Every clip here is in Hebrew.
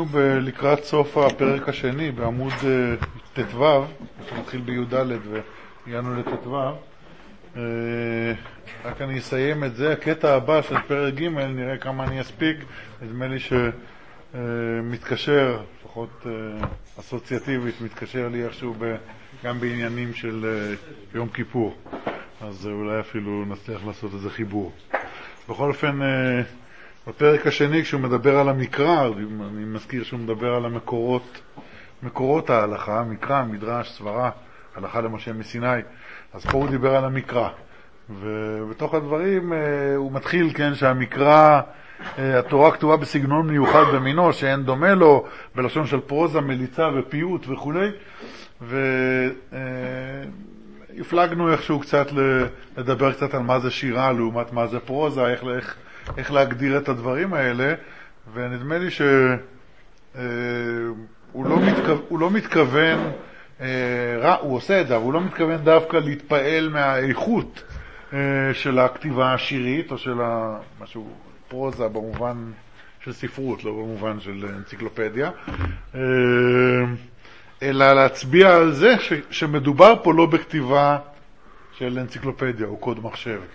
היינו לקראת סוף הפרק השני בעמוד ט"ו, שמתחיל בי"ד והגענו לט"ו. רק אני אסיים את זה. הקטע הבא של פרק ג' נראה כמה אני אספיק. נדמה לי שמתקשר, לפחות אסוציאטיבית, מתקשר לי איכשהו גם בעניינים של יום כיפור. אז אולי אפילו נצליח לעשות איזה חיבור. בכל אופן, בפרק השני, כשהוא מדבר על המקרא, אני מזכיר שהוא מדבר על מקורות ההלכה, מקרא, מדרש, סברה, הלכה למשה מסיני. אז פה הוא דיבר על המקרא. ובתוך הדברים הוא מתחיל, כן, שהמקרא, התורה כתובה בסגנון מיוחד במינו, שאין דומה לו, בלשון של פרוזה, מליצה ופיוט וכו'. והפלגנו איכשהו קצת לדבר קצת על מה זה שירה לעומת מה זה פרוזה, איך להגדיר את הדברים האלה. ונדמה לי שהוא לא מתכוון, הוא עושה את זה, אבל הוא לא מתכוון דווקא להתפעל מהאיכות של הכתיבה השירית, או של משהו פרוזה במובן של ספרות, לא במובן של אנציקלופדיה, אלא להצביע על זה שמדובר פה לא בכתיבה של אנציקלופדיה או קוד מחשב, כן,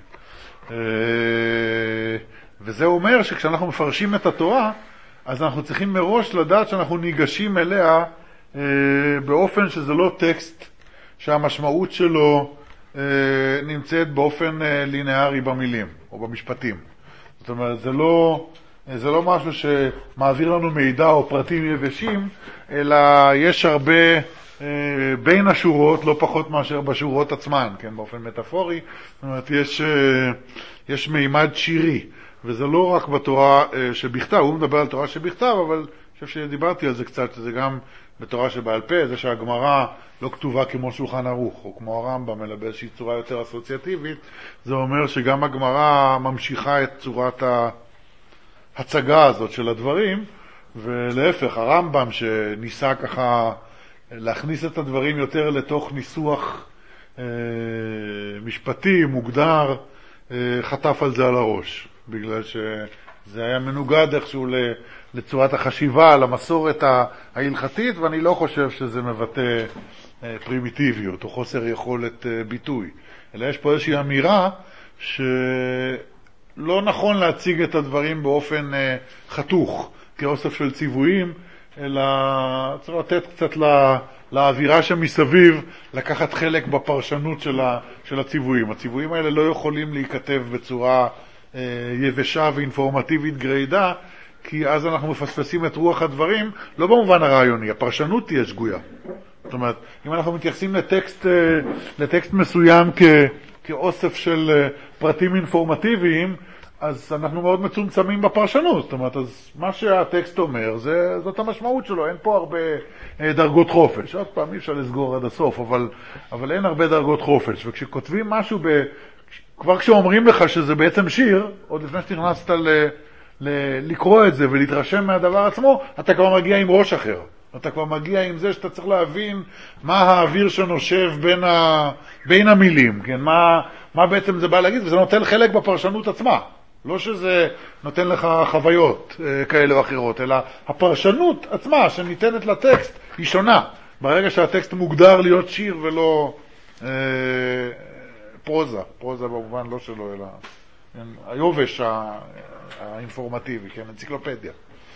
וזה אומר שכשאנחנו מפרשים את התורה, אז אנחנו צריכים מראש לדעת שאנחנו ניגשים אליה באופן שזה לא טקסט שהמשמעות שלו נמצאת באופן לינארי במילים או במשפטים. זאת אומרת, זה לא משהו שמעביר לנו מידע או פרטים יבשים, אלא יש הרבה בין השורות, לא פחות מאשר בשורות עצמן, כן, באופן מטאפורי. זאת אומרת, יש מימד שירי, וזה לא רק בתורה שבכתב, הוא מדבר על תורה שבכתב, אבל אני חושב שדיברתי על זה קצת, שזה גם בתורה שבעל פה, זה שהגמרא לא כתובה כמו שולחן ערוך, או כמו הרמב"ם, אלא באיזושהי צורה יותר אסוציאטיבית. זה אומר שגם הגמרא ממשיכה את צורת ההצגה הזאת של הדברים, ולהפך, הרמב"ם שניסה ככה להכניס את הדברים יותר לתוך ניסוח משפטי, מוגדר, חטף על זה על הראש, בגלל שזה היה מנוגד איכשהו לצורת החשיבה, למסורת ההלכתית, ואני לא חושב שזה מבטא פרימיטיביות או חוסר יכולת ביטוי. אלא יש פה איזושהי אמירה שלא נכון להציג את הדברים באופן חתוך, כאוסף של ציוויים, אלא צריך לתת קצת לאווירה שמסביב, לקחת חלק בפרשנות של הציוויים. הציוויים האלה לא יכולים להיכתב בצורה יבשה ואינפורמטיבית גרידה, כי אז אנחנו מפספסים את רוח הדברים, לא במובן הרעיוני, הפרשנות תהיה שגויה. זאת אומרת, אם אנחנו מתייחסים לטקסט מסוים כאוסף של פרטים אינפורמטיביים, אז אנחנו מאוד מצומצמים בפרשנות. זאת אומרת, אז מה שהטקסט אומר, זאת המשמעות שלו. אין פה הרבה דרגות חופש. עוד פעם, אי אפשר לסגור עד הסוף, אבל אין הרבה דרגות חופש. וכשכותבים משהו, כבר כשאומרים לך שזה בעצם שיר, עוד לפני שתכנסת לקרוא את זה ולהתרשם מהדבר עצמו, אתה כבר מגיע עם ראש אחר. אתה כבר מגיע עם זה שאתה צריך להבין מה האוויר שנושב בין המילים, כן? מה בעצם זה בא להגיד, וזה נותן חלק בפרשנות עצמה. לא שזה נותן לך חוויות כאלה או אחרות, אלא הפרשנות עצמה שניתנת לטקסט היא שונה. ברגע שהטקסט מוגדר להיות שיר ולא פרוזה במובן לא שלו, אלא היובש האינפורמטיבי, כן, אנציקלופדיה.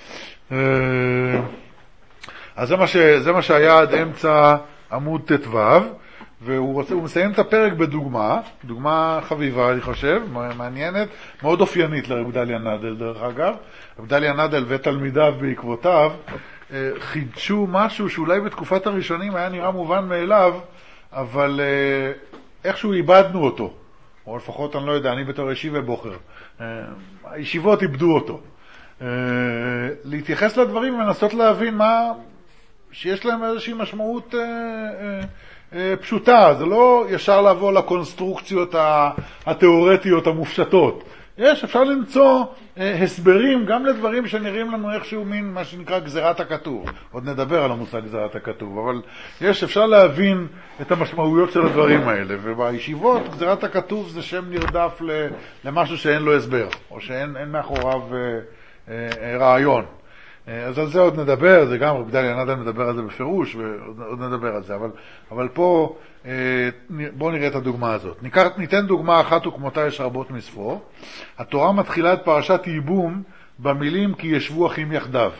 אז זה מה שהיה עד אמצע עמוד ט"ו, והוא מסיים את הפרק דוגמה חביבה, אני חושב, מעניינת, מאוד אופיינית לרב גדליה נדל, דרך אגב. רב גדליה נדל ותלמידיו בעקבותיו חידשו משהו שאולי בתקופת הראשונים היה נראה מובן מאליו, אבל איכשהו איבדנו אותו, או לפחות אני לא יודע, אני בתור ישיבה בוחר, הישיבות איבדו אותו. להתייחס לדברים ולנסות להבין שיש להם איזושהי משמעות פשוטה. זה לא ישר לבוא לקונסטרוקציות התיאורטיות המופשטות. אפשר למצוא הסברים גם לדברים שנראים לנו איכשהו מין מה שנקרא גזירת הכתוב. עוד נדבר על המושג גזירת הכתוב, אבל אפשר להבין את המשמעויות של הדברים האלה. ובישיבות גזירת הכתוב זה שם נרדף למשהו שאין לו הסבר, או שאין מאחוריו רעיון. אז על זה עוד נדבר, זה גם רב דליה נתן מדבר על זה בפירוש, ועוד נדבר על זה, אבל פה בואו נראה את הדוגמה הזאת. ניתן דוגמה אחת וכמותה יש רבות מספור. התורה מתחילה את פרשת ייבום במילים כי ישבו אחים יחדיו.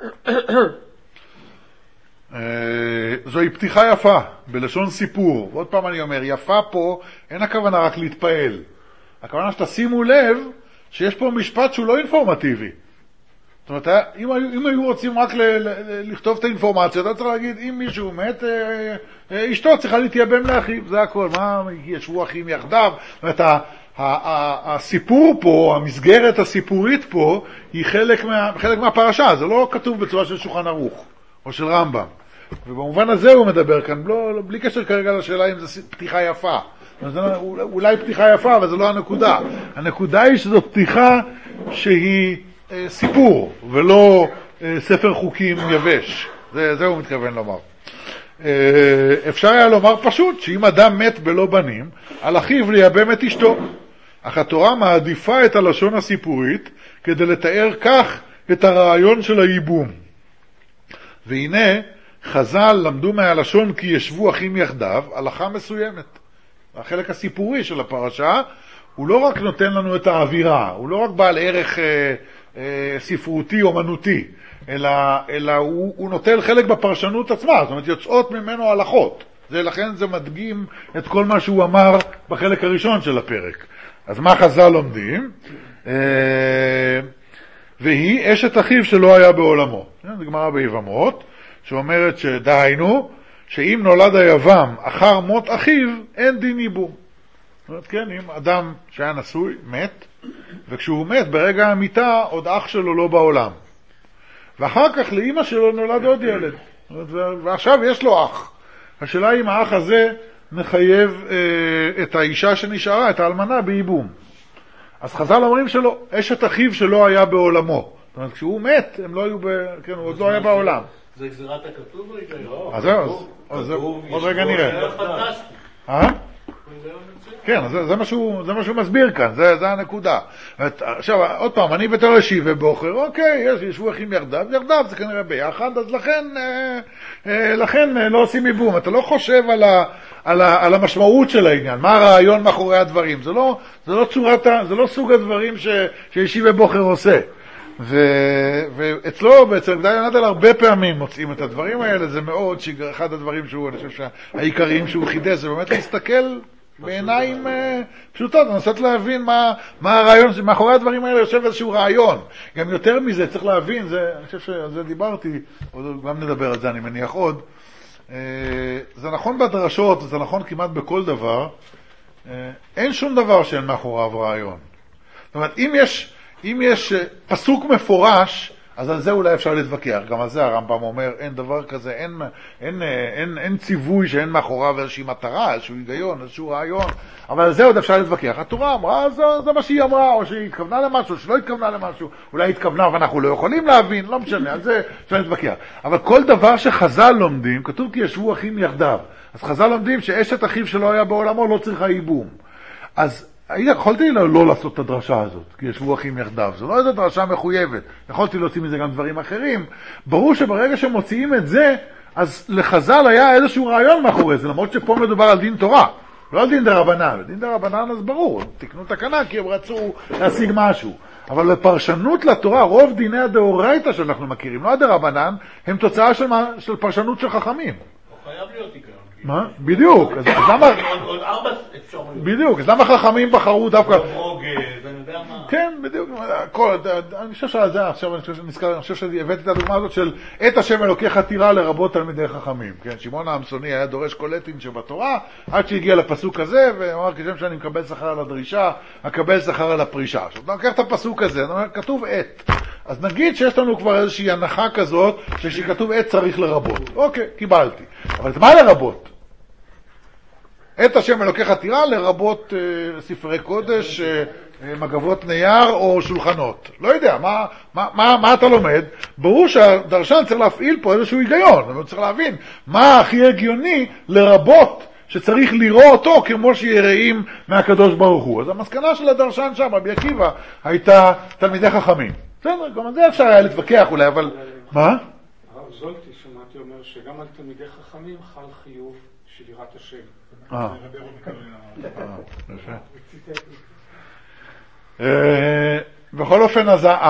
זוהי פתיחה יפה, בלשון סיפור. ועוד פעם אני אומר, יפה פה, אין הכוונה רק להתפעל. הכוונה שתשימו לב שיש פה משפט שהוא לא אינפורמטיבי. זאת אומרת, אם היו רוצים רק לכתוב את האינפורמציה, אתה צריך להגיד, אם מישהו מת, אשתו צריכה להתייבם לאחיו, זה הכל. מה, ישבו אחים יחדיו? זאת אומרת, הסיפור פה, המסגרת הסיפורית פה, היא חלק מהפרשה. זה לא כתוב בצורה של שולחן ערוך, או של רמב"ם. ובמובן הזה הוא מדבר כאן, בלי קשר כרגע לשאלה אם זו פתיחה יפה. אולי פתיחה יפה, אבל זו לא הנקודה. הנקודה היא שזו פתיחה שהיא סיפור, ולא ספר חוקים יבש. זה הוא מתכוון לומר. אפשר היה לומר פשוט, שאם אדם מת בלא בנים, על אחיו לייבם את אשתו. אך התורה מעדיפה את הלשון הסיפורית, כדי לתאר כך את הרעיון של הייבום. והנה, חז"ל למדו מהלשון כי ישבו אחים יחדיו, הלכה מסוימת. החלק הסיפורי של הפרשה, הוא לא רק נותן לנו את האווירה, הוא לא רק בעל ערך ספרותי, אומנותי, אלא הוא נוטל חלק בפרשנות עצמה, זאת אומרת יוצאות ממנו הלכות. לכן זה מדגים את כל מה שהוא אמר בחלק הראשון של הפרק. אז מה חז"ל לומדים? והיא אשת אחיו שלא היה בעולמו. זה גמרא ביבמות, שאומרת שדהיינו, שאם נולד היבם אחר מות אחיו, אין דין ייבום. זאת אומרת, כן, אם אדם שהיה נשוי, מת, וכשהוא מת, ברגע המיטה, עוד אח שלו לא בעולם. ואחר כך לאמא שלו נולד עוד ילד. ועכשיו יש לו אח. השאלה היא אם האח הזה מחייב את האישה שנשארה, את האלמנה, בייבום. אז חז"ל אומרים שלא, אשת אחיו שלא היה בעולמו. זאת אומרת, כשהוא מת, הם לא היו כן, הוא עוד לא היה בעולם. זה גזירת הכתוב או היגיון? אז זהו, עוד רגע נראה. כן, זה מה שהוא מסביר כאן, זה הנקודה. עכשיו, עוד פעם, אני בתור ישיבה ובוחר, אוקיי, ישבו אחים יחדיו, זה כנראה ביחד, אז לכן לא עושים ייבום. אתה לא חושב על המשמעות של העניין, מה הרעיון מאחורי הדברים. זה לא סוג הדברים שישיבה ובוחר עושה. ואצלו בעצם גדליה נדל הרבה פעמים מוצאים את הדברים האלה. זה מאוד אחד הדברים שהוא, אני חושב שהעיקריים שהוא חידש, זה באמת להסתכל בעיניים פשוטות, לנסות להבין מה הרעיון, מאחורי הדברים האלה יושב איזשהו רעיון. גם יותר מזה צריך להבין, אני חושב שעל זה דיברתי, גם נדבר על זה אני מניח עוד. זה נכון בדרשות, זה נכון כמעט בכל דבר, אין שום דבר שאין מאחוריו רעיון. זאת אומרת, אם יש פסוק מפורש, אז על זה אולי אפשר להתווכח. גם על זה הרמב"ם אומר, אין דבר כזה, אין ציווי שאין מאחוריו איזושהי מטרה, איזשהו היגיון, איזשהו רעיון, אבל על זה עוד אפשר להתווכח. התורה אמרה, זה מה שהיא אמרה, או שהיא התכוונה למשהו, שלא התכוונה למשהו, אולי התכוונה ואנחנו לא יכולים להבין, לא משנה, על זה אפשר להתווכח. אבל כל דבר שחז"ל לומדים, כתוב כי ישבו אחים יחדיו. אז חז"ל לומדים שאשת אחיו שלא היה בעולמו לא צריכה ייבום. אז יכולתי לא לעשות את הדרשה הזאת, כי ישבו אחים יחדיו. זו לא איזו דרשה מחויבת. יכולתי להוציא מזה גם דברים אחרים. ברור שברגע שמוציאים את זה, אז לחז"ל היה איזשהו רעיון מאחורי זה, למרות שפה מדובר על דין תורה, לא על דין דרבנן. דין דרבנן אז ברור, תקנו תקנה כי הם רצו להשיג משהו. אבל לפרשנות לתורה, רוב דיני הדאורייתא שאנחנו מכירים, לא הדרבנן, הם תוצאה של פרשנות של חכמים. חייב להיות עיקר. מה? בדיוק. אז למה... בדיוק. אז למה חכמים בחרו דווקא... כן, בדיוק. אני חושב שעל זה, עכשיו אני חושב שהבאתי את הדוגמה הזאת של את השם אלוקיך תירא לרבות תלמידי חכמים. כן, שמעון העמסוני היה דורש קולטין שבתורה, עד שהגיע לפסוק הזה, ואמר כשם שאני מקבל שכר על הדרישה, אקבל שכר על הפרישה. עכשיו, נקח את הפסוק הזה, כתוב את. אז נגיד שיש לנו כבר איזושהי הנחה כזאת, שכתוב את צריך לרבות. אוקיי, קיבלתי. אבל מה לרבות? את השם אלוקיך תירא לרבות ספרי קודש, מגבות נייר או שולחנות. לא יודע, מה אתה לומד? ברור שהדרשן צריך להפעיל פה איזשהו היגיון. הוא צריך להבין מה הכי הגיוני לרבות שצריך לראות אותו כמו שיראים מהקדוש ברוך הוא. אז המסקנה של הדרשן שם, רבי עקיבא, הייתה תלמידי חכמים. בסדר, גם על זה אפשר היה להתווכח אולי, אבל מה? הרב זולטי שמעתי אומר שגם על תלמידי חכמים חל חיוב של יראת השם. בכל אופן,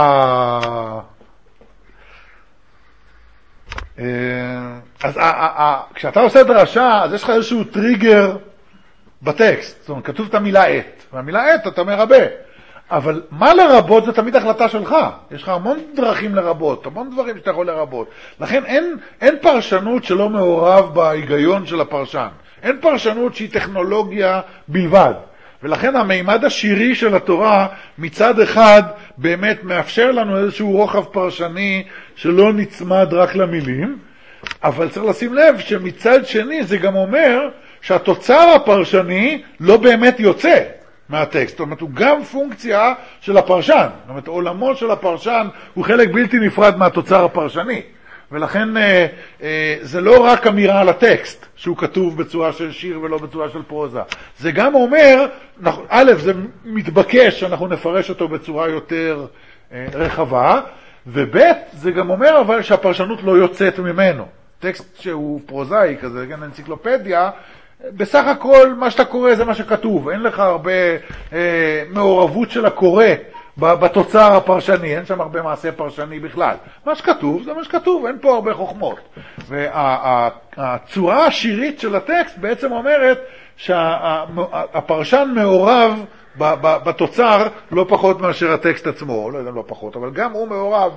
אז כשאתה עושה דרשה, אז יש לך איזשהו טריגר בטקסט. זאת אומרת, כתוב את המילה עת, והמילה עת אתה מרבה. אבל מה לרבות זה תמיד החלטה שלך. יש לך המון דרכים לרבות, המון דברים שאתה יכול לרבות. לכן אין פרשנות שלא מעורב בהיגיון של הפרשן. אין פרשנות שהיא טכנולוגיה בלבד. ולכן המימד השירי של התורה מצד אחד באמת מאפשר לנו איזשהו רוחב פרשני שלא נצמד רק למילים, אבל צריך לשים לב שמצד שני זה גם אומר שהתוצר הפרשני לא באמת יוצא מהטקסט. זאת אומרת, הוא גם פונקציה של הפרשן. זאת אומרת, עולמו של הפרשן הוא חלק בלתי נפרד מהתוצר הפרשני. ולכן זה לא רק אמירה על הטקסט, שהוא כתוב בצורה של שיר ולא בצורה של פרוזה. זה גם אומר, א', זה מתבקש שאנחנו נפרש אותו בצורה יותר רחבה, וב', זה גם אומר אבל שהפרשנות לא יוצאת ממנו. טקסט שהוא פרוזאי כזה, כן, אנציקלופדיה, בסך הכל מה שאתה קורא זה מה שכתוב. אין לך הרבה מעורבות של הקורא בתוצר הפרשני, אין שם הרבה מעשה פרשני בכלל. מה שכתוב זה מה שכתוב, אין פה הרבה חוכמות. והצורה השירית של הטקסט בעצם אומרת שהפרשן מעורב בתוצר לא פחות מאשר הטקסט עצמו, לא יודע לא פחות, אבל גם הוא מעורב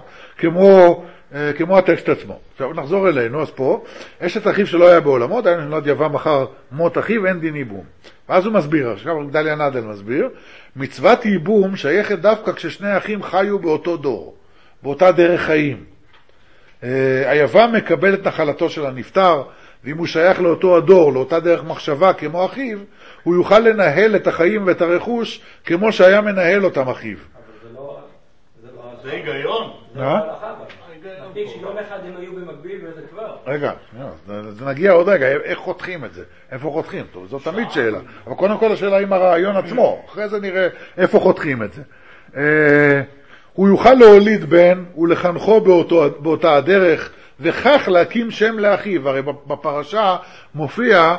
כמו הטקסט עצמו. עכשיו נחזור אלינו, אז פה, אשת אחיו שלא היה בעולמו, דיין נולד יבא מחר מות אחיו, אין דין ייבום. ואז הוא מסביר, עכשיו גדליה נדל מסביר, מצוות ייבום שייכת דווקא כששני אחים חיו באותו דור, באותה דרך חיים. היבא מקבל את נחלתו של הנפטר, ואם הוא שייך לאותו הדור, לאותה דרך מחשבה כמו אחיו, הוא יוכל לנהל את החיים ואת הרכוש כמו שהיה מנהל אותם אחיו. זה היגיון. זה לא הלכה, מספיק שיום אחד הם היו במקביל וזה כבר. רגע, זה נגיע עוד רגע, איך חותכים את זה? איפה חותכים? טוב, זו תמיד שאלה. אבל קודם כל השאלה עם הרעיון עצמו, אחרי זה נראה איפה חותכים את זה. הוא יוכל להוליד בן ולחנכו באותה הדרך, וכך להקים שם לאחיו. הרי בפרשה מופיע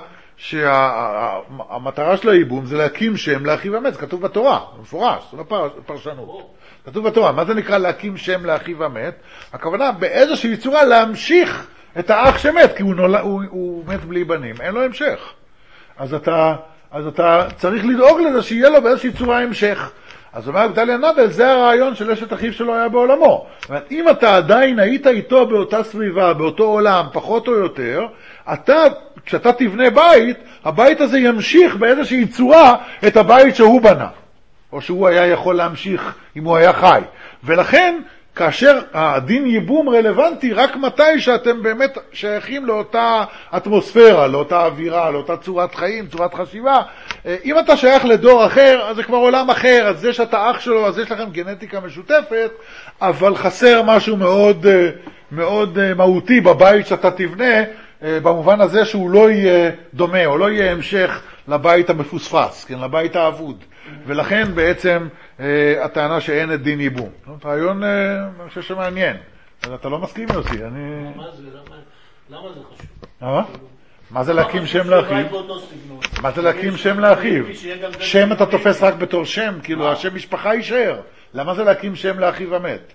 שהמטרה של הייבום זה להקים שם לאחיו המת, זה כתוב בתורה, מפורש, זה לא פרשנות. כתוב בתורה, מה זה נקרא להקים שם לאחיו המת? הכוונה באיזושהי צורה להמשיך את האח שמת, כי הוא מת בלי בנים, אין לו המשך. אז אתה צריך לדאוג לזה שיהיה לו באיזושהי צורה המשך. אז אומר גדליה נדל, זה הרעיון של אשת אחיו שלא היה בעולמו. זאת אומרת, אם אתה עדיין היית איתו באותה סביבה, באותו עולם, פחות או יותר, כשאתה תבנה בית, הבית הזה ימשיך באיזושהי צורה את הבית שהוא בנה. או שהוא היה יכול להמשיך אם הוא היה חי. ולכן, כאשר הדין ייבום רלוונטי, רק מתי שאתם באמת שייכים לאותה אטמוספירה, לאותה אווירה, לאותה צורת חיים, צורת חשיבה. אם אתה שייך לדור אחר, אז זה כבר עולם אחר, אז זה שאתה אח שלו, אז יש לכם גנטיקה משותפת, אבל חסר משהו מאוד, מאוד מהותי בבית שאתה תבנה, במובן הזה שהוא לא יהיה דומה, או לא יהיה המשך לבית המפוספס, כן, לבית האבוד. ולכן בעצם הטענה שאין את דין ייבום. רעיון, אני חושב שמעניין. אתה לא מסכים יוסי, אני... למה זה חשוב? מה זה להקים שם לאחיו? מה זה להקים שם לאחיו? שם אתה תופס רק בתור שם, כאילו השם משפחה יישאר. למה זה להקים שם לאחיו המת?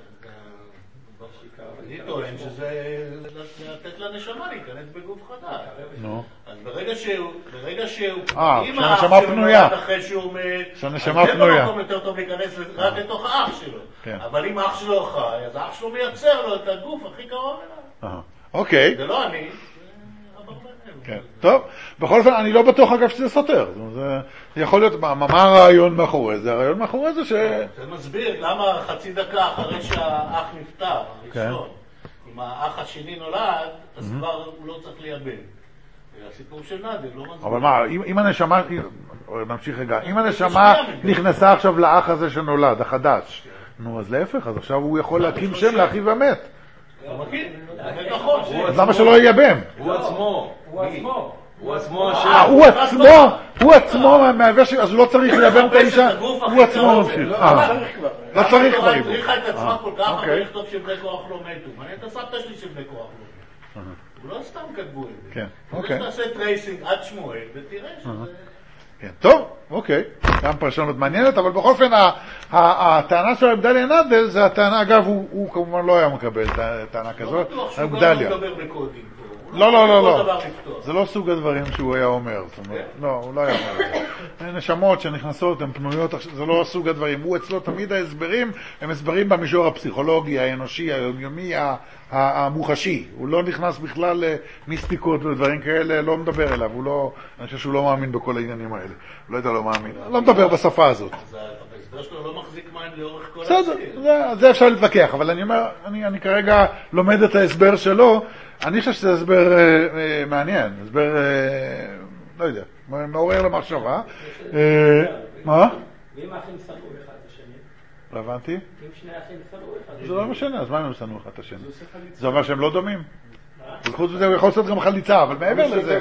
אני טוען שזה לתת לנשמה להיכנס בגוף חדש. נו. אז ברגע שהוא... שהנשמה פנויה. אחרי שהוא מת, שהנשמה פנויה. אז זה במקום יותר טוב להיכנס רק לתוך האח שלו. אבל אם אח שלו חי, אז האח שלו מייצר לו את הגוף הכי קרוב אליו. אוקיי. זה לא אני. כן. טוב, בכל אופן, אני לא בטוח אגב שזה סותר. זה יכול להיות, מה הרעיון מאחורי זה? הרעיון מאחורי זה זה מסביר למה חצי דקה אחרי שהאח נפטר, הראשון, אם האח השני נולד, אז כבר הוא לא צריך לייבם. הסיפור של נדל לא מסביר. אבל מה, אם הנשמה, נמשיך רגע, אם הנשמה נכנסה עכשיו לאח הזה שנולד, החדש, נו, אז להפך, אז עכשיו הוא יכול להקים שם לאחיו המת. אז למה שלא ייבם? הוא עצמו מהווה אז הוא לא צריך לייבם את האישה, הוא עצמו ממשיך. לא צריך כבר התורה ייבום. הצליחה את עצמה כל כך הרבה לכתוב שבני כוח לא מתו. מעניין את הסבתא שלי שבני כוח לא מתו. הוא לא סתם כתבו את זה. כן, כדי אוקיי. שתעשה טרייסינג עד שמואל ותראה שזה... כן, טוב, אוקיי, גם פרשנות מעניינת, אבל בכל אופן הטענה של אבדליה נדל זה הטענה, אגב, הוא כמובן לא היה מקבל את הטענה כזאת, לא בטוח שהוא גם אבדליה. לא מדבר בקודים פה. לא, זה לא סוג הדברים שהוא היה אומר, זאת אומרת, לא, הוא לא היה אומר את זה. נשמות שנכנסות, הן פנויות, זה לא סוג הדברים, הוא אצלו תמיד ההסברים, הם הסברים במישור הפסיכולוגי, האנושי, היומיומי, המוחשי, הוא לא נכנס בכלל למיסטיקות ודברים כאלה, לא מדבר אליו, אני חושב שהוא לא מאמין בכל העניינים האלה, לא יודע, לא מאמין, לא מדבר בשפה הזאת. אז ההסבר שלו לא מחזיק מים לאורך כל בסדר, השיר. זה אפשר להתווכח, אבל אני אומר, אני כרגע לומד את ההסבר שלו, אני חושב שזה הסבר מעניין, הסבר, לא יודע, מעורר למחשבה. מה? ואם האחים שנאו אחד את השני? לא הבנתי? אם שני האחים שנאו אחד את השני? זה לא משנה, אז מה אם הם שנאו אחד את השני? זה אומר שהם לא דומים. וחוץ מזה הוא יכול לעשות גם חליצה, אבל מעבר לזה,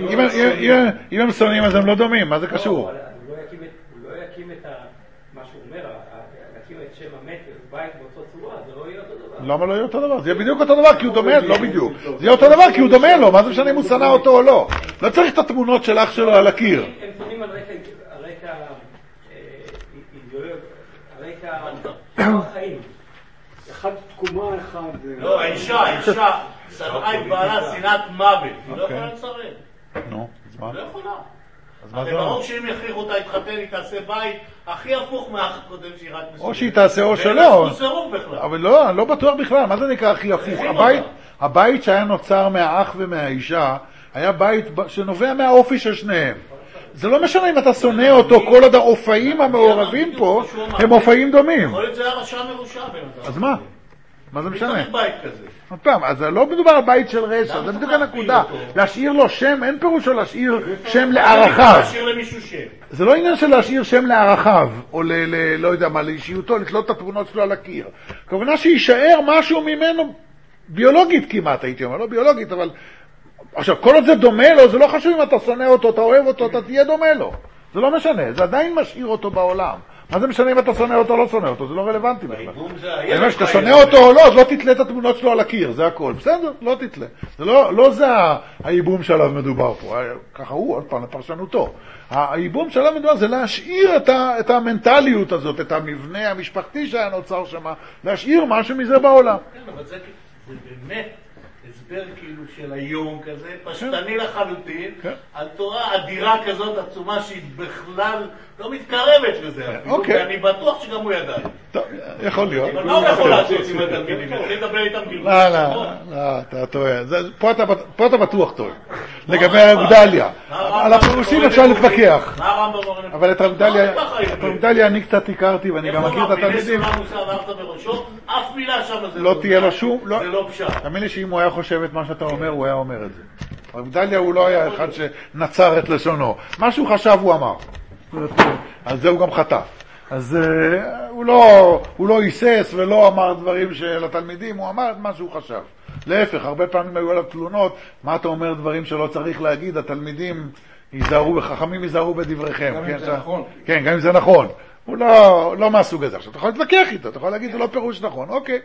אם הם שונאים אז הם לא דומים, מה זה קשור? הוא לא יקים את מה שהוא אומר, להקים את שם המת בבית באותו צורה, זה לא יהיה אותו דבר. למה לא יהיה אותו דבר? זה יהיה בדיוק אותו דבר כי הוא דומה, לא בדיוק. זה יהיה אותו דבר כי הוא דומה לו, מה זה משנה אם הוא שנא אותו או לא? לא צריך את התמונות של אח שלו על הקיר. הם שונאים על רקע אידיאולוגיה, על רקע החיים. אחד תקומה, אחד... לא, האישה, שנאה את בעלה שנאת מוות, היא לא יכולה לצרף. נו, אז מה? לא יכולה. אז מה אבל זה אומר? ברור שאם יכריחו אותה להתחתן, היא תעשה בית הכי הפוך מהאח הקודם שהיא רק מסוגלת. או שהיא תעשה או שלא. ואין סירוב בכלל. אבל לא, אני לא בטוח בכלל, מה זה נקרא הכי הפוך? הבית שהיה נוצר מהאח ומהאישה, היה בית שנובע מהאופי של שניהם. זה לא משנה אם אתה שונא אותו, כל עוד האופאים המעורבים פה הם אופאים דומים. יכול להיות זה היה רשע מרושע בן אדם. אז מה? מה זה משנה? צריך בית כזה. עוד פעם, אז לא מדובר על בית של רשע, זה בדיוק הנקודה. להשאיר לו שם, אין פירושו להשאיר שם לערכיו. להשאיר למישהו שם. זה לא עניין של להשאיר שם לערכיו, או לא יודע מה, לאישיותו, לתלות את התמונות שלו על הקיר. הכוונה שישאר משהו ממנו, ביולוגית כמעט, הייתי אומר, לא ביולוגית, אבל... עכשיו, כל עוד זה דומה לו, זה לא חשוב אם אתה שונא אותו, אתה אוהב אותו, אתה תהיה דומה לו. זה לא משנה, זה עדיין משאיר אותו בעולם. מה זה משנה אם אתה שונא אותו או לא שונא אותו? זה לא רלוונטי בכלל. אני אומר שאתה שונא אותו או לא, אז לא תתלה את התמונות שלו על הקיר, זה הכל. בסדר, לא תתלה. זה לא זה הייבום שעליו מדובר פה. ככה הוא, עוד פעם, לפרשנותו. הייבום שעליו מדובר זה להשאיר את המנטליות הזאת, את המבנה המשפחתי שהיה נוצר שם, להשאיר משהו מזה בעולם. כן, אבל זה באמת הסבר כאילו של היום כזה, פשטני לחלוטין, על תורה אדירה כזאת עצומה שהיא בכלל לא מתקרבת לזה אפילו, ואני בטוח שגם הוא ידע. טוב, יכול להיות. אבל מה הוא יכול לעשות עם התלמידים? יתחיל לדבר איתם גלגול. לא, אתה טועה. פה אתה בטוח טועה. לגבי אבדליה. על הפירושים אפשר להתווכח. מה הרמב"ם אומר? אבל את אבדליה אני קצת הכרתי, ואני גם מכיר את התלמידים. איפה מוסר וערת בראשו? אף מילה שם זה לא תהיה לו שום... זה לא פשט. תאמין לי שאם הוא היה חושב את מה שאתה אומר, הוא היה אומר את זה. אבדליה הוא לא היה אחד שנצר את לשונו. מה שהוא חשב הוא אמר. על זה הוא גם חטף. אז הוא לא היסס ולא אמר דברים של התלמידים, הוא אמר את מה שהוא חשב. להפך, הרבה פעמים היו עליו תלונות, מה אתה אומר דברים שלא צריך להגיד, התלמידים ייזהרו, חכמים ייזהרו בדבריכם. גם אם זה נכון. כן, גם אם זה נכון. הוא לא מהסוג הזה. עכשיו, אתה יכול להתווכח איתו, אתה יכול להגיד, זה לא פירוש נכון. אוקיי.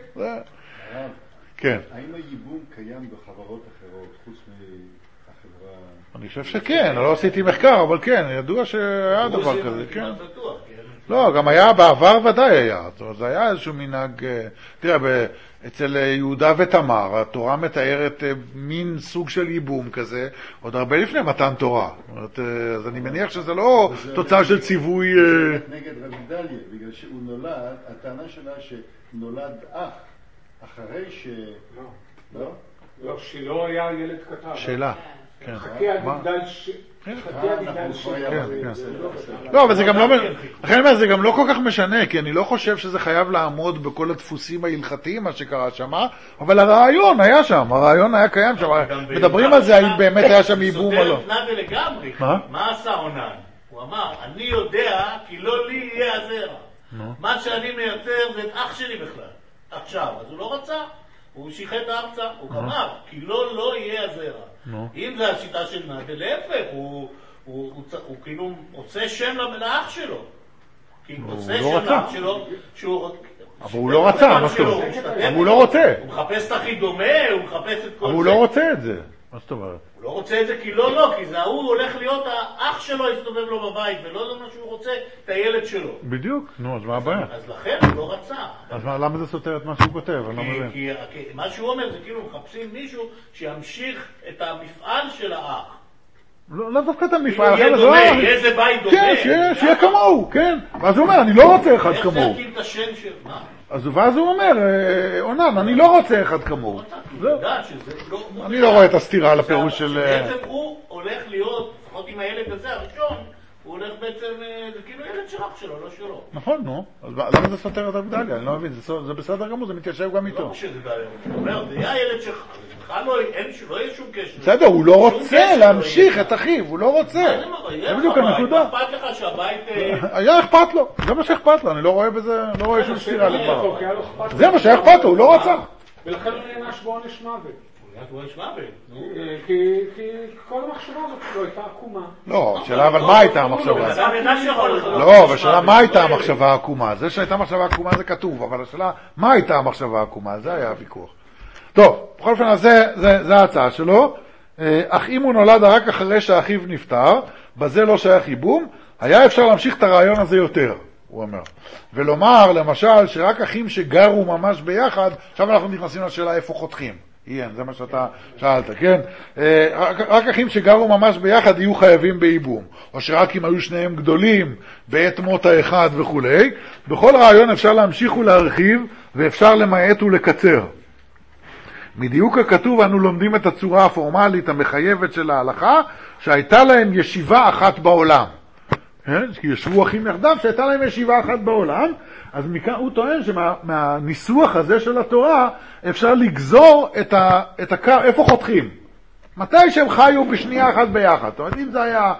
כן. האם הייבום קיים בחברות אחרות, חוץ מהחברה... אני חושב שכן, לא עשיתי מחקר, אבל כן, ידוע שהיה דבר כזה, כן. לא, גם היה בעבר ודאי היה, זה היה איזשהו מנהג, תראה, אצל יהודה ותמר, התורה מתארת מין סוג של ייבום כזה, עוד הרבה לפני מתן תורה. אז אני מניח שזה לא תוצאה של ציווי... נגד רבי דליה, בגלל שהוא נולד, הטענה שלה שנולד אח, אחרי ש... לא? לא, שלא היה ילד קטן. שאלה. חכי עד יגדל לא, אבל זה גם לא, לכן אני אומר, זה גם לא כל כך משנה, כי אני לא חושב שזה חייב לעמוד בכל הדפוסים ההלכתיים, מה שקרה שם, אבל הרעיון היה שם, הרעיון היה קיים שם, מדברים על זה, האם באמת היה שם ייבום או לא. סותר את נדל לגמרי, מה עשה עונן? הוא אמר, אני יודע כי לא לי יהיה הזרע. מה שאני מייצר זה את אח שלי בכלל. עכשיו, אז הוא לא רצה. הוא שיחת הארצה, הוא אמר, כי לא יהיה הזרע. אם זה השיטה של נדל, להפך, הוא כאילו עושה שם לאח שלו. כי עושה שנה שלו, אבל הוא לא רצה, מה זאת אומרת? אבל הוא לא רוצה. הוא מחפש את הכי דומה, הוא מחפש את כל זה. אבל הוא לא רוצה את זה. מה זאת אומרת? הוא לא רוצה את זה כי לא, כי זה הוא הולך להיות האח שלו יסתובב לו בבית, ולא זה מה שהוא רוצה, את הילד שלו. בדיוק, נו, אז מה הבעיה? אז לכן הוא לא רצה. אז למה זה סותר את מה שהוא כותב? אני לא מבין. כי מה שהוא אומר זה כאילו מחפשים מישהו שימשיך את המפעל של האח. לא דווקא את המפעל. יהיה דומה, יהיה איזה בית דומה. כן, שיהיה כמוהו, כן. ואז הוא אומר, אני לא רוצה אחד כמוהו. איך להקים את השם של... מה? ואז הוא אומר, אונן, אני לא רוצה אחד כמוהו. אני לא רואה את הסתירה לפירוש של... בעצם הוא הולך להיות, לפחות עם הילד הזה הראשון, הוא הולך בעצם, זה כאילו ילד של אח שלו, לא שלו. נכון, נו. אז למה זה סותר את הבדליה? אני לא מבין, זה בסדר גמור, זה מתיישב גם איתו. לא שזה בעיה, הוא אומר, זה יהיה הילד שלך, בכלל לא יהיה שום קשר. בסדר, הוא לא רוצה להמשיך את אחיו, הוא לא רוצה. זה בדיוק הנקודה. אכפת לך שהבית... היה אכפת לו, זה מה שאכפת לו, אני לא רואה בזה, לא רואה שום סתירה לדבר. זה מה שאכפת לו, הוא לא רצה. ולכן הוא נענש בעונש מוות. כי כל המחשבה הזאת לא הייתה עקומה. לא, השאלה אבל מה הייתה המחשבה? לא, בשאלה מה הייתה המחשבה העקומה? זה שהייתה מחשבה עקומה זה כתוב, אבל השאלה מה הייתה המחשבה העקומה? זה היה הוויכוח. טוב, בכל אופן, זה ההצעה שלו. אך אם הוא נולד רק אחרי שאחיו נפטר, בזה לא שייך ייבום, היה אפשר להמשיך את הרעיון הזה יותר, הוא אומר. ולומר, למשל, שרק אחים שגרו ממש ביחד, עכשיו אנחנו נכנסים לשאלה איפה חותכים. זה מה שאתה שאלת, כן? רק אחים שגרו ממש ביחד יהיו חייבים בייבום, או שרק אם היו שניהם גדולים בעת מות האחד וכו'. בכל רעיון אפשר להמשיך ולהרחיב, ואפשר למעט ולקצר. מדיוק הכתוב אנו לומדים את הצורה הפורמלית המחייבת של ההלכה, שהייתה להם ישיבה אחת בעולם. כי ישבו אחים יחדיו שהייתה להם ישיבה אחת בעולם, אז מכאן הוא טוען שמהניסוח הזה של התורה אפשר לגזור את הקו, איפה חותכים? מתי שהם חיו בשנייה אחת ביחד. זאת אומרת, אם זה היה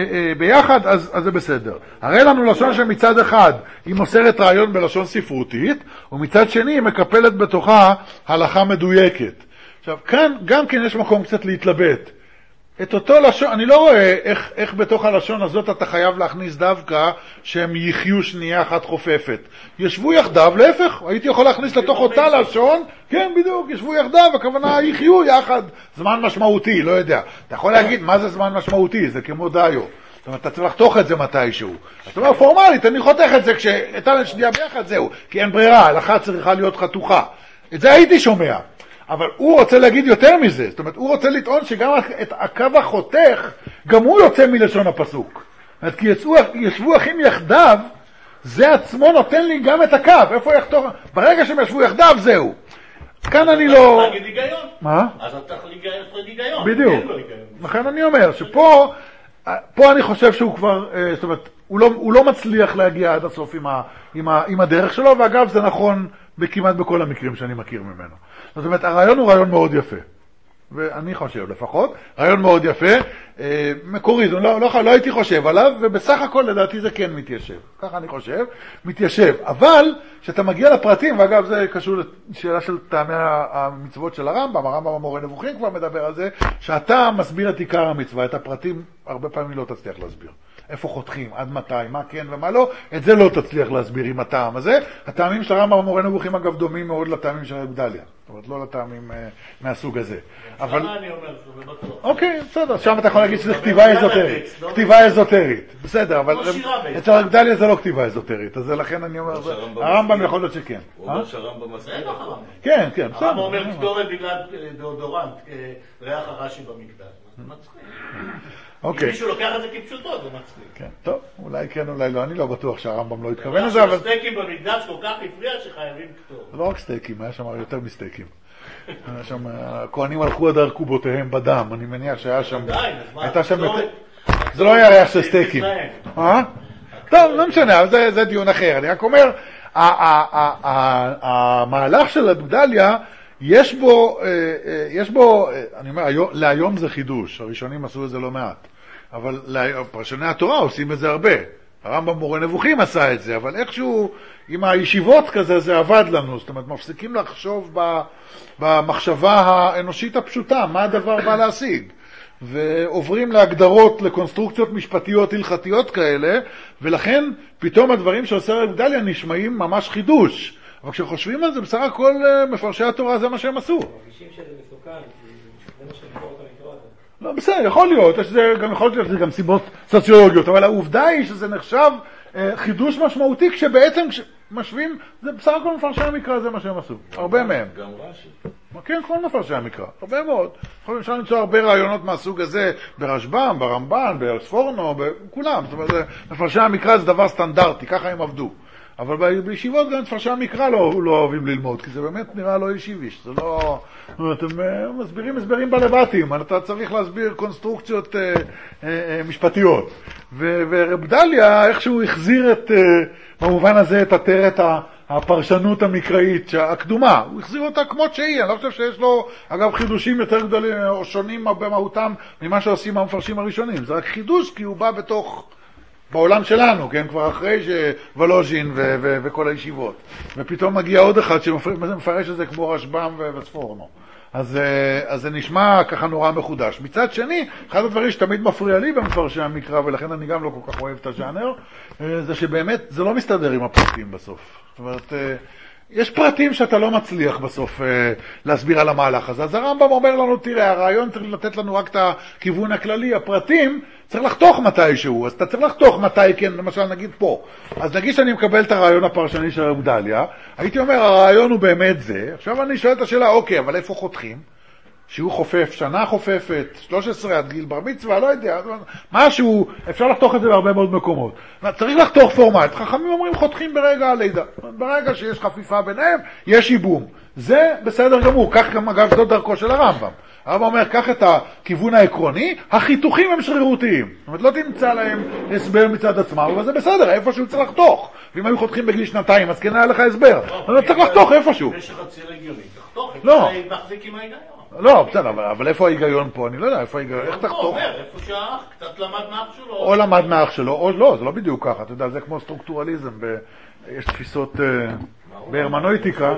ביחד, אז זה בסדר. הרי לנו לשון שמצד אחד היא מוסרת רעיון בלשון ספרותית, ומצד שני היא מקפלת בתוכה הלכה מדויקת. עכשיו, כאן גם כן יש מקום קצת להתלבט. את אותו לשון, אני לא רואה איך בתוך הלשון הזאת אתה חייב להכניס דווקא שהם יחיו שנייה אחת חופפת. ישבו יחדיו, להפך, הייתי יכול להכניס לתוך אותה לשון, כן בדיוק, ישבו יחדיו, הכוונה יחיו יחד, זמן משמעותי, לא יודע. אתה יכול להגיד מה זה זמן משמעותי, זה כמו דיו. זאת אומרת, אתה צריך לחתוך את זה מתישהו. אתה אומר, פורמלית, אני חותך את זה כשאתה להם שנייה ביחד, זהו, כי אין ברירה, ההלכה צריכה להיות חתוכה. את זה הייתי שומע. אבל הוא רוצה להגיד יותר מזה, זאת אומרת, הוא רוצה לטעון שגם את הקו החותך, גם הוא יוצא מלשון הפסוק. זאת אומרת, כי ישבו אחים יחדיו, זה עצמו נותן לי גם את הקו, איפה יחתוך? ברגע שהם ישבו יחדיו, זהו. כאן אני לא... אז אתה תגיד היגיון. מה? אז אתה תגיד היגיון. בדיוק. לכן אני אומר, שפה אני חושב שהוא כבר, זאת אומרת, הוא לא מצליח להגיע עד הסוף עם הדרך שלו, ואגב, זה נכון כמעט בכל המקרים שאני מכיר ממנו. זאת אומרת, הרעיון הוא רעיון מאוד יפה. ואני חושב לפחות, רעיון מאוד יפה, מקורי, לא הייתי חושב עליו, ובסך הכל לדעתי זה כן מתיישב. ככה אני חושב, מתיישב. אבל, שאתה מגיע לפרטים, ואגב זה קשור לשאלה של טעמי המצוות של הרמב"ם המורה נבוכים כבר מדבר על זה, שאתה מסביר את עיקר המצווה, את הפרטים הרבה פעמים לא תצליח להסביר. איפה חותכים, עד מתי, מה כן ומה לא, את זה לא תצליח להסביר עם הטעם הזה. הטעמים של הרמב"ם המורה נבוכים אגב דומים מאוד לטעמים של הגדליה. זאת אומרת, לא לטעמים מהסוג הזה. אבל... אני אומר, זה בטוח. אוקיי, בסדר, שם אתה יכול להגיד שזה כתיבה אזוטרית. כתיבה אזוטרית, בסדר, אבל אצל הגדליה זה לא כתיבה אזוטרית, אז לכן אני אומר, הרמב"ם יכול להיות שכן. הוא אומר שהרמב"ם מסביר. כן, כן, בסדר. הרמב"ם אומר קטורת בגלל דאודורנט, ריח הרש"י במקדש. מצחיק. אם מישהו לוקח את זה כפשוטו, זה מצחיק. כן, טוב, אולי כן, אולי לא, אני לא בטוח שהרמב"ם לא התכוון לזה, אבל... סטייקים במקדש כל כך הפריע שחייבים כתוב. זה לא רק סטייקים, היה שם יותר מסטייקים. היה שם, הכהנים הלכו עד ארכובותיהם בדם, אני מניח שהיה שם... הייתה שם... זה לא היה ריח של סטייקים. טוב, לא משנה, אבל זה דיון אחר. אני רק אומר, המהלך של הגדליה, יש בו, אני אומר, להיום זה חידוש, הראשונים עשו את זה לא מעט, אבל פרשני התורה עושים את זה הרבה. הרמב"ם מורה נבוכים עשה את זה, אבל איכשהו עם הישיבות כזה זה עבד לנו, זאת אומרת, מפסיקים לחשוב במחשבה האנושית הפשוטה, מה הדבר בא להשיג. ועוברים להגדרות, לקונסטרוקציות משפטיות הלכתיות כאלה, ולכן פתאום הדברים שעושה רב גדליה נשמעים ממש חידוש. אבל כשחושבים על זה, בסך הכל מפרשי התורה זה מה שהם עשו. מרגישים שזה מסוכן, זה מה שמקור את המקרא הזה. לא, בסדר, יכול להיות, יכול להיות שזה גם סיבות סוציולוגיות, אבל העובדה היא שזה נחשב חידוש משמעותי, כשבעצם משווים, זה בסך הכל מפרשי המקרא, זה מה שהם עשו. הרבה מהם. גם רש"י. כן, כל מפרשי המקרא, הרבה מאוד. אפשר למצוא הרבה רעיונות מהסוג הזה ברשב"ם, ברמב"ן, בספורנו, בכולם. זאת אומרת, מפרשי המקרא זה דבר סטנדרטי, ככה הם עבדו. אבל בישיבות גם מפרשי המקרא לא אוהבים ללמוד, כי זה באמת נראה לא ישיבי, זה לא... אתם מסבירים הסברים בלבטים, אתה צריך להסביר קונסטרוקציות משפטיות. ורב גדליה, איכשהו החזיר במובן הזה את עטרת הפרשנות המקראית הקדומה. הוא החזיר אותה כמות שהיא, אני לא חושב שיש לו, אגב, חידושים יותר גדולים או שונים במהותם ממה שעושים המפרשים הראשונים. זה רק חידוש כי הוא בא בעולם שלנו, כן, כבר אחרי שוולוז'ין וכל הישיבות. ופתאום מגיע עוד אחד שמפרש את זה כמו רשב"ם וספורנו. אז זה נשמע ככה נורא מחודש. מצד שני, אחד הדברים שתמיד מפריע לי במפרשי המקרא, ולכן אני גם לא כל כך אוהב את הז'אנר, זה שבאמת זה לא מסתדר עם הפרטים בסוף. זאת אומרת, יש פרטים שאתה לא מצליח בסוף להסביר על המהלך הזה. אז הרמב"ם אומר לנו, תראה, הרעיון צריך לתת לנו רק את הכיוון הכללי, הפרטים צריך לחתוך מתישהו, אז אתה צריך לחתוך מתי, כן, למשל נגיד פה. אז נגיד שאני מקבל את הרעיון הפרשני של רב גדליה, הייתי אומר, הרעיון הוא באמת זה, עכשיו אני שואל את השאלה, אוקיי, אבל איפה חותכים? שהוא חופף, שנה חופפת, 13 עד גיל בר מצווה, לא יודע, משהו, אפשר לחתוך את זה בהרבה מאוד מקומות. צריך לחתוך פורמט, חכמים אומרים חותכים ברגע הלידה, ברגע שיש חפיפה ביניהם, יש ייבום. זה בסדר גמור, כך גם אגב זאת דרכו של הרמב"ם. הרמב"ם אומר, קח את הכיוון העקרוני, החיתוכים הם שרירותיים. זאת אומרת, לא תמצא להם הסבר מצד עצמם, אבל זה בסדר, איפשהו צריך לחתוך. ואם היו חותכים בגיל 2, אז כן היה לך הסבר. אבל צריך לחתוך איפשהו. יש לך ציר הגיוני, תחתוך, לא. מחזיק עם ההיגיון. לא, בסדר, אבל איפה ההיגיון פה? אני לא יודע, איפה ההיגיון, איך תחתוך? אומר, איפה שהאח קצת למד מאח שלו. או למד מאח שלו, או לא, זה לא בדיוק ככה, אתה יודע, זה כמו סטרוקטורליזם, יש תפיסות בהרמנויטיקה.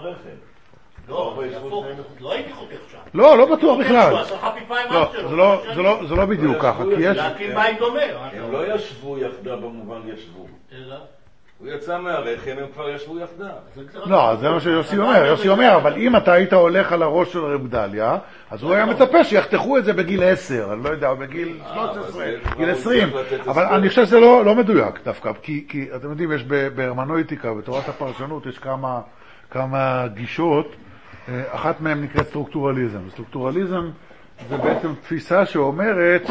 לא הייתי חותך שם. לא בטוח בכלל. חפיפה עם אח שלו. זה לא בדיוק ככה, כי יש... להקים בית דומה. הם לא ישבו יחדה במובן ישבו. הוא יצא מהרחם, הם כבר ישבו יחדה. לא, זה מה שיוסי אומר. יוסי אומר, אבל אם אתה היית הולך על הראש של רב גדליה, אז הוא היה מצפה שיחתכו את זה בגיל 10, אני לא יודע, בגיל 13, גיל 20. אבל אני חושב שזה לא מדויק דווקא, כי אתם יודעים, יש בהרמנויטיקה, בתורת הפרשנות, יש כמה גישות, אחת מהן נקראת סטרוקטורליזם. סטרוקטורליזם זה בעצם תפיסה שאומרת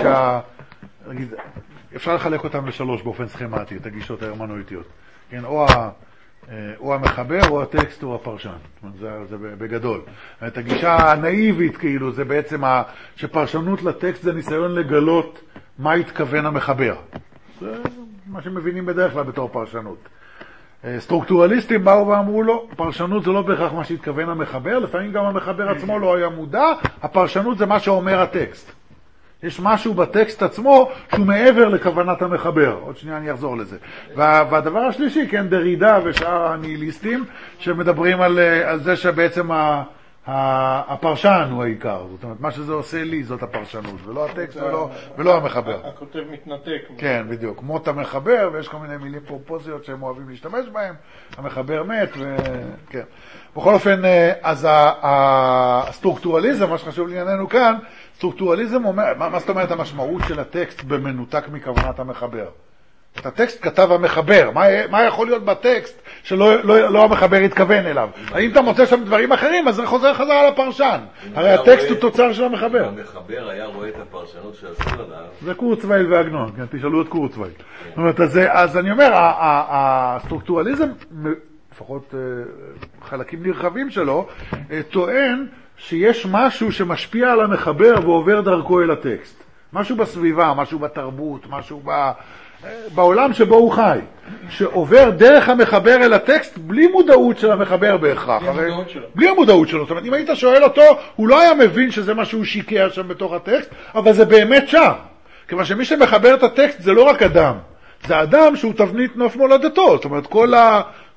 אפשר לחלק אותם לשלוש באופן סכמטי, את הגישות ההרמנויטיות. כן, או המחבר, או הטקסט, או הפרשן. זה בגדול. את הגישה הנאיבית, כאילו, זה בעצם שפרשנות לטקסט זה ניסיון לגלות מה התכוון המחבר. זה מה שמבינים בדרך כלל בתור פרשנות. סטרוקטורליסטים באו ואמרו לו, פרשנות זה לא בהכרח מה שהתכוון המחבר, לפעמים גם המחבר עצמו לא היה מודע, הפרשנות זה מה שאומר הטקסט. יש משהו בטקסט עצמו שהוא מעבר לכוונת המחבר. עוד שנייה אני אחזור לזה. והדבר השלישי, כן, דרידה ושאר הניהיליסטים, שמדברים על זה שבעצם הפרשן הוא העיקר. זאת אומרת, מה שזה עושה לי זאת הפרשנות, ולא הטקסט ולא המחבר. הכותב מתנתק. כן, בדיוק. מות המחבר, ויש כל מיני מילים פרופוזיות שהם אוהבים להשתמש בהם. המחבר מת, וכן. בכל אופן, אז הסטרוקטורליזם, מה שחשוב לענייננו כאן, סטרוקטורליזם אומר, מה זאת אומרת המשמעות של הטקסט במנותק מכוונת המחבר? את הטקסט כתב המחבר, מה יכול להיות בטקסט שלא המחבר התכוון אליו? האם אתה מוצא שם דברים אחרים, אז זה חוזר חזר על הפרשן. הרי הטקסט הוא תוצר של המחבר. המחבר היה רואה את הפרשנות שעשו עליו. זה קורצווייל ועגנון, כן, תשאלו את קורצווייל. זאת אומרת, אז אני אומר, הסטרוקטורליזם, לפחות חלקים נרחבים שלו, טוען שיש משהו שמשפיע על המחבר ועובר דרכו אל הטקסט. משהו בסביבה, משהו בתרבות, משהו בעולם שבו הוא חי, שעובר דרך המחבר אל הטקסט בלי מודעות של המחבר בהכרח. בלי המודעות שלו. זאת אומרת, אם היית שואל אותו, הוא לא היה מבין שזה מה שהוא שיקע שם בתוך הטקסט, אבל זה באמת שם. כיוון שמי שמחבר את הטקסט זה לא רק אדם, זה אדם שהוא תבנית נוף מולדתו. זאת אומרת,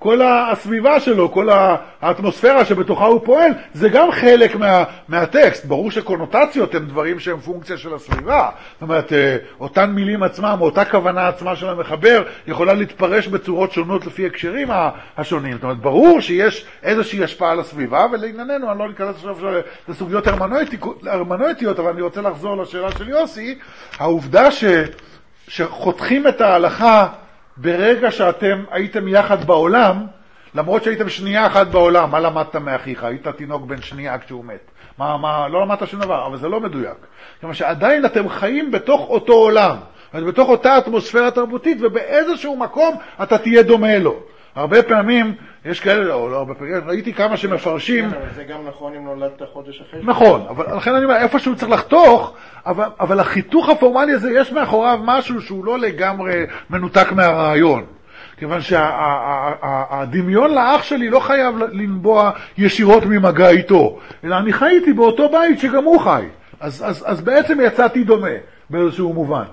כל הסביבה שלו, כל האטמוספירה שבתוכה הוא פועל, זה גם חלק מהטקסט. ברור שקונוטציות הם דברים שהם פונקציה של הסביבה. זאת אומרת, אותן מילים עצמם, או אותה כוונה עצמה של המחבר, יכולה להתפרש בצורות שונות לפי הקשרים השונים. זאת אומרת, ברור שיש איזושהי השפעה על הסביבה, ולענייננו, אני לא ניכנס עכשיו לסוגיות הרמנויטיות, אבל אני רוצה לחזור לשאלה של יוסי. העובדה שחותכים את ההלכה ברגע שאתם הייתם יחד בעולם, למרות שהייתם שנייה אחת בעולם, מה למדת מאחיך? היית תינוק בן שנייה כשהוא מת. לא למדת שום דבר, אבל זה לא מדויק. כלומר שעדיין אתם חיים בתוך אותו עולם, בתוך אותה אטמוספירה תרבותית, ובאיזשהו מקום אתה תהיה דומה לו. הרבה פעמים, יש כאלה, או לא הרבה פעמים, ראיתי כמה שמפרשים. זה גם נכון אם נולדת חודש אחרי. נכון, אבל לכן אני אומר, איפשהו צריך לחתוך, אבל החיתוך הפורמלי הזה, יש מאחוריו משהו שהוא לא לגמרי מנותק מהרעיון. כיוון שהדמיון לאח שלי לא חייב לנבוע ישירות ממגע איתו, אלא אני חי איתי באותו בית שגם הוא חי. אז בעצם יצאתי דומה, באיזשהו מובן.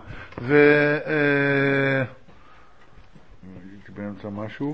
באמצע משהו.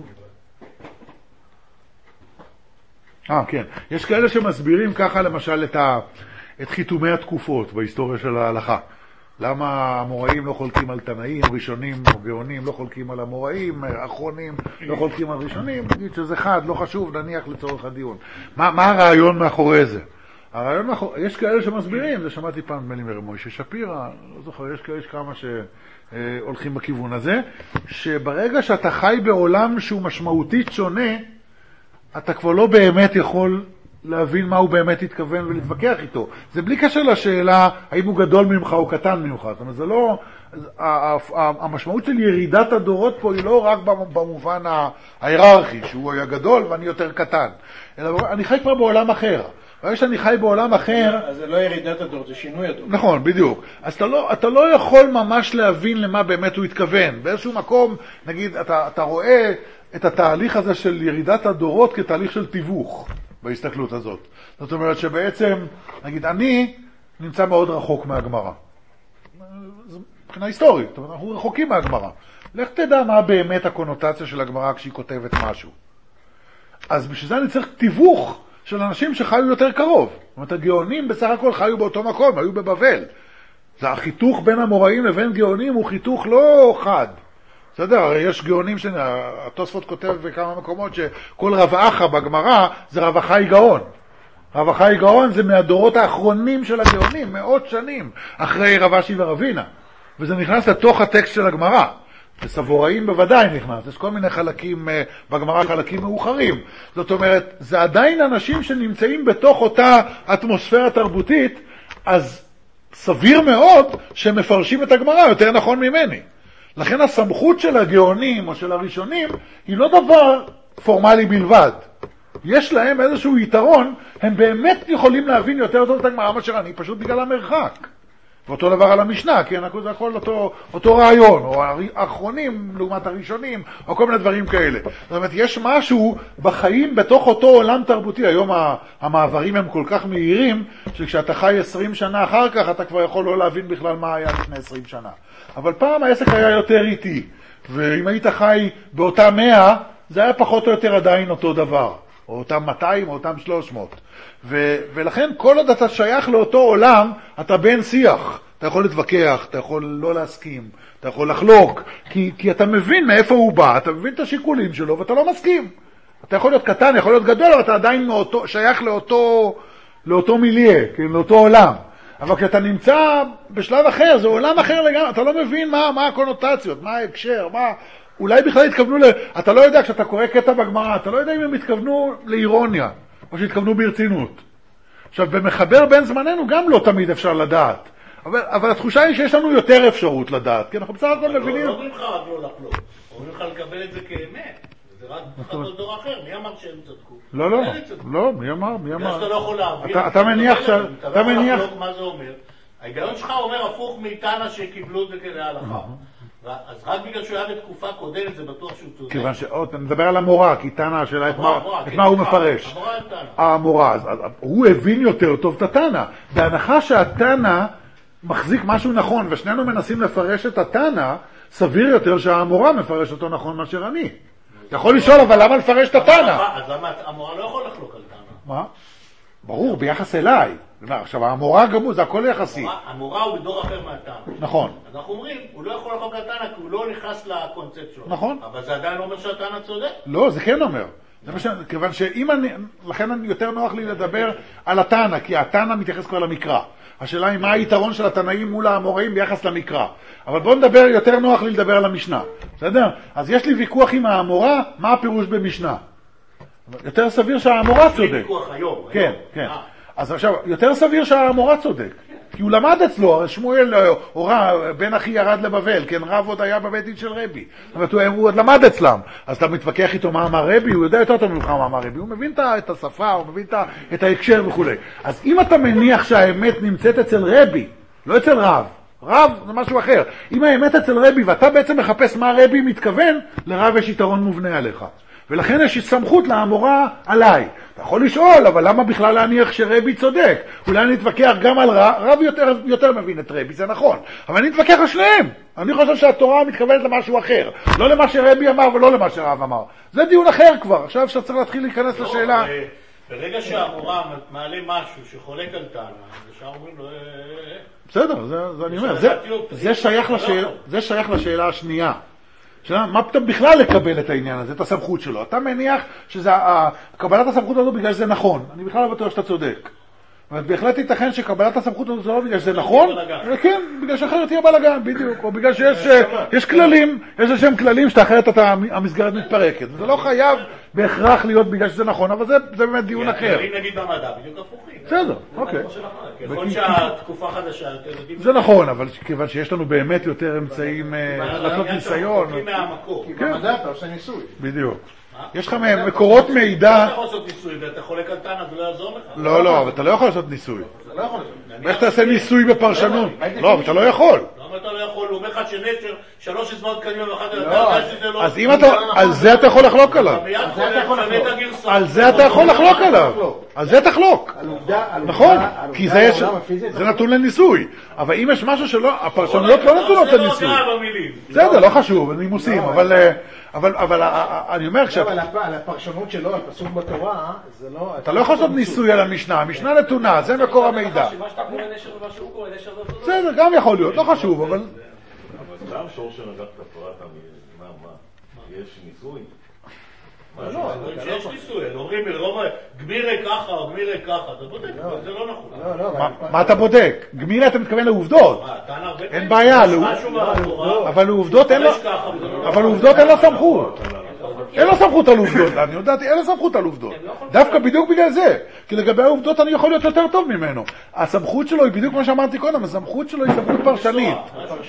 כן. יש כאלה שמסבירים ככה למשל את חיתומי התקופות בהיסטוריה של ההלכה. למה המוראים לא חולקים על תנאים, ראשונים או גאונים לא חולקים על המוראים, אחרונים לא חולקים על ראשונים, נגיד שזה חד, לא חשוב, נניח לצורך הדיון. מה הרעיון מאחורי זה? יש כאלה שמסבירים, זה שמעתי פעם מוישה שפירא, לא זוכר, יש כמה שהולכים בכיוון הזה, שברגע שאתה חי בעולם שהוא משמעותית שונה, אתה כבר לא באמת יכול להבין מה הוא באמת התכוון ולהתווכח איתו. זה בלי קשר לשאלה האם הוא גדול ממך או קטן ממך. זאת אומרת, זה לא, המשמעות של ירידת הדורות פה היא לא רק במובן ההיררכי, שהוא היה גדול ואני יותר קטן, אלא אני חי כבר בעולם אחר. ברגע שאני חי בעולם אחר... אז זה לא ירידת הדורות, זה שינוי הדורות. נכון, בדיוק. אז אתה לא יכול ממש להבין למה באמת הוא התכוון. באיזשהו מקום, נגיד, אתה רואה את התהליך הזה של ירידת הדורות כתהליך של תיווך בהסתכלות הזאת. זאת אומרת שבעצם, נגיד, אני נמצא מאוד רחוק מהגמרא. מבחינה היסטורית, זאת אומרת, אנחנו רחוקים מהגמרא. לך תדע מה באמת הקונוטציה של הגמרא כשהיא כותבת משהו. אז בשביל זה אני צריך תיווך של אנשים שחיו יותר קרוב. זאת אומרת, הגאונים בסך הכל חיו באותו מקום, היו בבבל. זה החיתוך בין המוראים לבין גאונים הוא חיתוך לא חד. בסדר, הרי יש גאונים התוספות כותב בכמה מקומות שכל רב אחא בגמרא זה רב אחאי גאון. רב אחאי גאון זה מהדורות האחרונים של הגאונים, מאות שנים אחרי רב אשי ורבינה. וזה נכנס לתוך הטקסט של הגמרא. וסבוראים בוודאי נכנס, יש כל מיני חלקים בגמרא, חלקים מאוחרים. זאת אומרת, זה עדיין אנשים שנמצאים בתוך אותה אטמוספירה תרבותית, אז סביר מאוד שמפרשים את הגמרא יותר נכון ממני. לכן הסמכות של הגאונים או של הראשונים היא לא דבר פורמלי בלבד. יש להם איזשהו יתרון, הם באמת יכולים להבין יותר טוב את הגמרא מאשר אני, פשוט בגלל המרחק. ואותו דבר על המשנה, כי זה הכל אותו רעיון, או האחרונים לעומת הראשונים, או כל מיני דברים כאלה. זאת אומרת, יש משהו בחיים בתוך אותו עולם תרבותי. היום המעברים הם כל כך מהירים, שכשאתה חי 20 שנה אחר כך, אתה כבר יכול לא להבין בכלל מה היה לפני 20 שנה. אבל פעם העסק היה יותר איטי, ואם היית חי באותה 100, זה היה פחות או יותר עדיין אותו דבר. או אותם 200 או אותם 300. ולכן כל עוד אתה שייך לאותו עולם, אתה בין שיח. אתה יכול להתווכח, אתה יכול לא להסכים, אתה יכול לחלוק, כי אתה מבין מאיפה הוא בא, אתה מבין את השיקולים שלו ואתה לא מסכים. אתה יכול להיות קטן, יכול להיות גדול, אבל אתה עדיין שייך לאותו מיליה, לאותו עולם. אבל כשאתה נמצא בשלב אחר, זה עולם אחר לגמרי, אתה לא מבין מה הקונוטציות, מה ההקשר, אולי בכלל התכוונו אתה לא יודע, כשאתה קורא קטע בגמרא, אתה לא יודע אם הם התכוונו לאירוניה, או שהתכוונו ברצינות. עכשיו, במחבר בין זמננו גם לא תמיד אפשר לדעת. אבל התחושה היא שיש לנו יותר אפשרות לדעת, כי אנחנו בסך הכל מבינים... לא אומרים לך רק לא לחלוק, אומרים לך לקבל את זה כאמת. זה רק דור אחר, מי אמר שהם צדקו? לא, מי אמר? שאתה לא יכול להבין. אתה מניח ש... אתה לא יכול לחלוק מה זה אומר. ההיגיון שלך אומר הפוך מאיתנה שקיבלו את זה כדי ההלכה. אז רק בגלל שהוא היה בתקופה קודמת, זה בטוח שהוא צודק. כיוון שעוד, נדבר על המורה, כי תנא השאלה את מה הוא מפרש. המורה, אז הוא הבין יותר טוב את התנא. בהנחה שהתנא מחזיק משהו נכון, ושנינו מנסים לפרש את התנא, סביר יותר שהמורה מפרש אותו נכון מאשר אני. אתה יכול לשאול, אבל למה לפרש את הטענה? אז למה המורה לא יכול לחלוק על טענה? מה? ברור, ביחס אליי. עכשיו, המורה גם הוא, זה הכל יחסי. המורה הוא בדור אחר מהטענה. נכון. אז אנחנו אומרים, הוא לא יכול לחלוק על טענה, כי הוא לא נכנס לקונספט שלו. נכון. אבל זה עדיין לא אומר שהטענה צודק. לא, זה כן אומר. כיוון שאם לכן יותר נוח לי לדבר על הטענה, כי הטענה מתייחס כבר למקרא. השאלה היא מה היתרון של התנאים מול האמוראים ביחס למקרא. אבל בואו נדבר, יותר נוח לי לדבר על המשנה. בסדר? אז יש לי ויכוח עם האמורה, מה הפירוש במשנה? יותר סביר שהאמורה צודק. יש לי ויכוח היום. כן, כן. אז עכשיו, יותר סביר שהאמורה צודק. כי הוא למד אצלו, הרי שמואל הורה, בן אחי ירד לבבל, כן, רב עוד היה בבית דין של רבי. זאת אומרת, הוא עוד למד אצלם. אז אתה מתווכח איתו מה אמר רבי, הוא יודע יותר טוב ממך מה אמר רבי. הוא מבין את השפה, הוא מבין את ההקשר וכו'. אז אם אתה מניח שהאמת נמצאת אצל רבי, לא אצל רב, רב זה משהו אחר. אם האמת אצל רבי, ואתה בעצם מחפש מה רבי מתכוון, לרב יש יתרון מובנה עליך. ולכן יש סמכות לאמורה עליי. אתה יכול לשאול, אבל למה בכלל להניח שרבי צודק? אולי אני אתווכח גם על רב יותר מבין את רבי, זה נכון. אבל אני אתווכח על שניהם. אני חושב שהתורה מתכוונת למשהו אחר. לא למה שרבי אמר ולא למה שרב אמר. זה דיון אחר כבר. עכשיו שצריך להתחיל להיכנס לשאלה. ברגע שהמורה מעלה משהו שחולק על טענה, ישר אומרים לו... בסדר, זה אני אומר. זה שייך לשאלה השנייה. מה פתאום בכלל לקבל את העניין הזה, את הסמכות שלו? אתה מניח שזה, קבלת הסמכות הזו בגלל שזה נכון. אני בכלל לא בטוח שאתה צודק. אבל בהחלט ייתכן שקבלת הסמכות הזו לא בגלל שזה נכון, כן, בגלל שאחרת תהיה בלגן, בדיוק, או בגלל שיש כללים, יש לשם כללים שאחרת המסגרת מתפרקת. זה לא חייב בהכרח להיות בגלל שזה נכון, אבל זה באמת דיון אחר. הכללים נגיד במדע, בדיוק הפוכים. בסדר, אוקיי. ככל שהתקופה חדשה, זה נכון, אבל כיוון שיש לנו באמת יותר אמצעים לעשות ניסיון. כי במדע אתה עושה ניסוי. בדיוק. יש לך מקורות מידע... אתה יכול לעשות ניסוי ואתה חולק על טענה, זה לא יעזור לך. לא, אבל אתה לא יכול לעשות ניסוי. איך תעשה ניסוי בפרשנות? לא, אבל אתה לא יכול. למה אתה לא יכול? הוא אומר לך שנשר, 3 זמן קדימה ואחת אתה יודע שזה לא... אז אם אתה... על זה אתה יכול לחלוק עליו. על זה אתה יכול לחלוק עליו. על זה תחלוק. נכון, כי זה נתון לניסוי. אבל אם יש משהו שלא... הפרשנויות לא נתונות לניסוי. בסדר, לא חשוב, נימוסים, אבל אני אומר אבל על הפרשנות שלו, על פסוק בתורה, זה לא... אתה לא יכול לעשות ניסוי על המשנה, המשנה נתונה, זה מקור המידע. מה שאתה קורא נשר ומה שהוא קורא נשר זה אותו. בסדר, גם יכול להיות, לא חשוב, אבל... אבל גם שור שנגעת פרט, מה? יש ניסוי? לא, שיש ניסוי, אומרים גמירי ככה או גמירי ככה, אתה בודק, זה לא נכון. מה אתה בודק? גמירי אתה מתכוון לעובדות. אין בעיה, אבל לעובדות אין לו סמכות. אין לו סמכות על עובדות, אני יודעת, אין לו סמכות על עובדות. דווקא בדיוק בגלל זה. כי לגבי העובדות אני יכול להיות יותר טוב ממנו. הסמכות שלו היא בדיוק כמו שאמרתי קודם, הסמכות שלו היא סמכות פרשנית.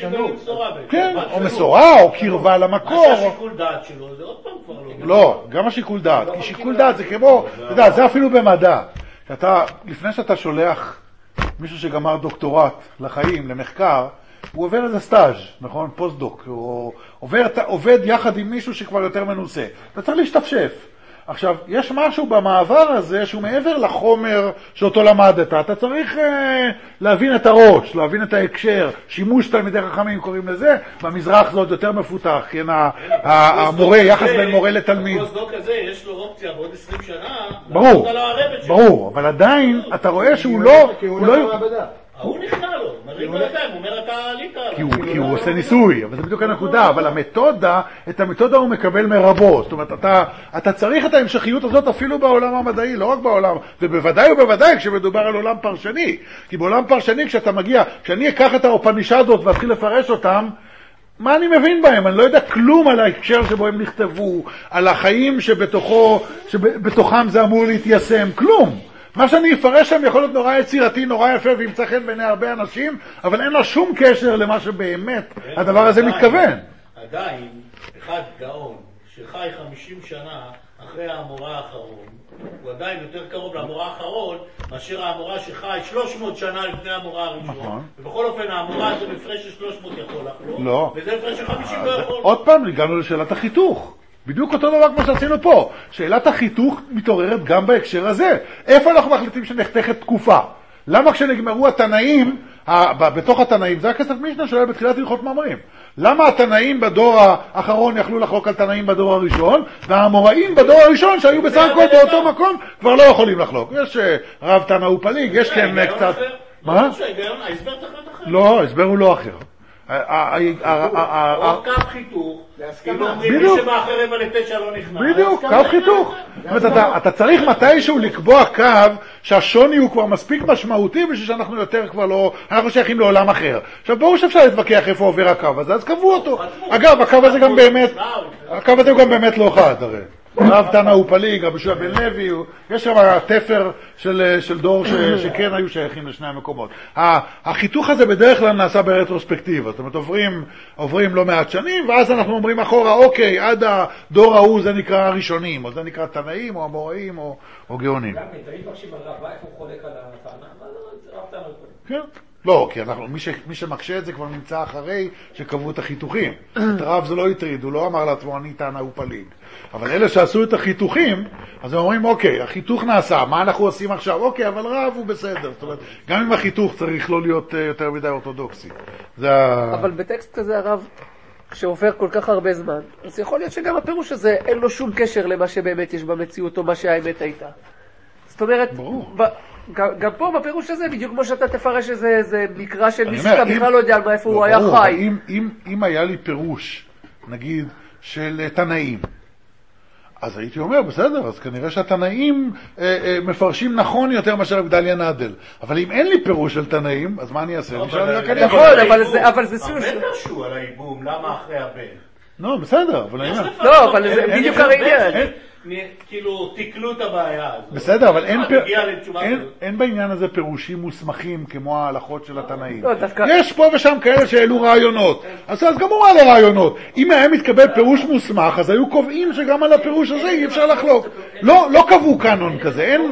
כן, או מסורה, או קרבה למקור. מה שהשיקול דעת שלו, זה עוד פעם כבר לא. לא, גם השיקול דעת. כי שיקול דעת זה כמו, אתה יודע, זה אפילו במדע. לפני שאתה שולח מישהו שגמר דוקטורט לחיים, למחקר, הוא עובר איזה סטאז', נכון? פוסט-דוק, הוא עובד יחד עם מישהו שכבר יותר מנוסה. אתה צריך להשתפשף. עכשיו, יש משהו במעבר הזה שהוא מעבר לחומר שאותו למדת. אתה צריך להבין את הראש, להבין את ההקשר. שימוש תלמידי חכמים קוראים לזה. במזרח זה עוד יותר מפותח, כן? המורה, יחס בין מורה לתלמיד. הפוסט-דוק הזה, יש לו אופציה בעוד 20 שנה. ברור, אבל עדיין אתה רואה שהוא לא... הוא נכנע לו, מרים בלגיים, הוא אומר אתה עלית עליו. כי הוא עושה ניסוי, אבל זה בדיוק הנקודה, אבל את המתודה הוא מקבל מרבו, זאת אומרת, אתה צריך את ההמשכיות הזאת אפילו בעולם המדעי, לא רק בעולם, ובוודאי כשמדובר על עולם פרשני, כי בעולם פרשני כשאני אקח את האופנישדות ואתחיל לפרש אותם, מה אני מבין בהם? אני לא יודע כלום על ההקשר שבו הם נכתבו, על החיים שבתוכם זה אמור להתיישם, כלום. מה שאני אפרש שם יכול להיות נורא יצירתי, נורא יפה וימצא חן בעיני הרבה אנשים, אבל אין לו שום קשר למה שבאמת הדבר הזה מתכוון. עדיין, אחד גאון שחי 50 שנה אחרי האמורה האחרון, הוא עדיין יותר קרוב לאמורה האחרון מאשר האמורה שחי 300 שנה לפני האמורה הראשון. ובכל אופן האמורה זה מפרש של 300 יכול לחלוק, לא. וזה מפרש של 50 לא יכול. עוד פעם הגענו לשאלת החיתוך. בדיוק אותו דבר כמו שעשינו פה. שאלת החיתוך מתעוררת גם בהקשר הזה. איפה אנחנו מחליטים שנחתכת תקופה? למה כשנגמרו התנאים, בתוך התנאים, זה הכסף משנה שהיה בתחילת הלכות מאמרים. למה התנאים בדור האחרון יכלו לחלוק על תנאים בדור הראשון, והאמוראים בדור הראשון שהיו בסך הכל באותו מקום כבר לא יכולים לחלוק? יש רב תנא ופליג, יש כן קצת... מה? ההסבר צריך להיות אחר. לא, ההסבר הוא לא אחר. או קו חיתוך, מי שבא אחרי 7:09 לא נכנס. בדיוק, קו חיתוך. אתה צריך מתישהו לקבוע קו שהשוני הוא כבר מספיק משמעותי בשביל שאנחנו יותר כבר לא, אנחנו שייכים לעולם אחר. עכשיו ברור שאפשר להתווכח איפה עובר הקו הזה, אז קבעו אותו. אגב, הקו הזה גם באמת לא חד הרי. רב תנא ופליג, רבי יהושע בן לוי, יש שם תפר של דור שכן היו שייכים לשני המקומות. החיתוך הזה בדרך כלל נעשה ברטרוספקטיבה, זאת אומרת עוברים לא מעט שנים, ואז אנחנו אומרים אחורה, אוקיי, עד הדור ההוא זה נקרא הראשונים, או זה נקרא תנאים, או אמוראים, או גאונים. גם תמיד מקשים על רב, איפה הוא חולק על הטענה? רב תנא ופליג. כן. לא, כי מי שמקשה את זה כבר נמצא אחרי שקבעו את החיתוכים. את הרב זה לא יטריד, הוא לא אמר לעצמו אני תנא ופליג. אבל אלה שעשו את החיתוכים, אז הם אומרים אוקיי, החיתוך נעשה, מה אנחנו עושים עכשיו? אוקיי, אבל רב הוא בסדר. זאת אומרת, גם עם החיתוך צריך לא להיות יותר מדי אורתודוקסי. אבל בטקסט כזה הרב, כשעובר כל כך הרבה זמן, אז יכול להיות שגם הפירוש הזה אין לו שום קשר למה שבאמת יש במציאות או מה שהאמת הייתה. זאת אומרת, גם פה בפירוש הזה, בדיוק כמו שאתה תפרש שזה מקרא של מישהו שאתה בכלל לא יודע על מה איפה הוא היה חי. אם היה לי פירוש, נגיד, של תנאים, אז הייתי אומר, בסדר, אז כנראה שהתנאים מפרשים נכון יותר מאשר גדליה נדל. אבל אם אין לי פירוש של תנאים, אז מה אני אעשה? נכון, אבל זה סוג הרבה פרשו על האיבום, למה אחרי הבן? לא, בסדר, אבל אני אומר... לא, אבל זה בדיוק העניין. כאילו, תקלו את הבעיה הזאת. בסדר, אבל אין בעניין הזה פירושים מוסמכים כמו ההלכות של התנאים. יש פה ושם כאלה שהעלו רעיונות. אז גם הוא מעלה רעיונות. אם היה מתקבל פירוש מוסמך, אז היו קובעים שגם על הפירוש הזה אי אפשר לחלוק. לא קבעו קאנון כזה, אין...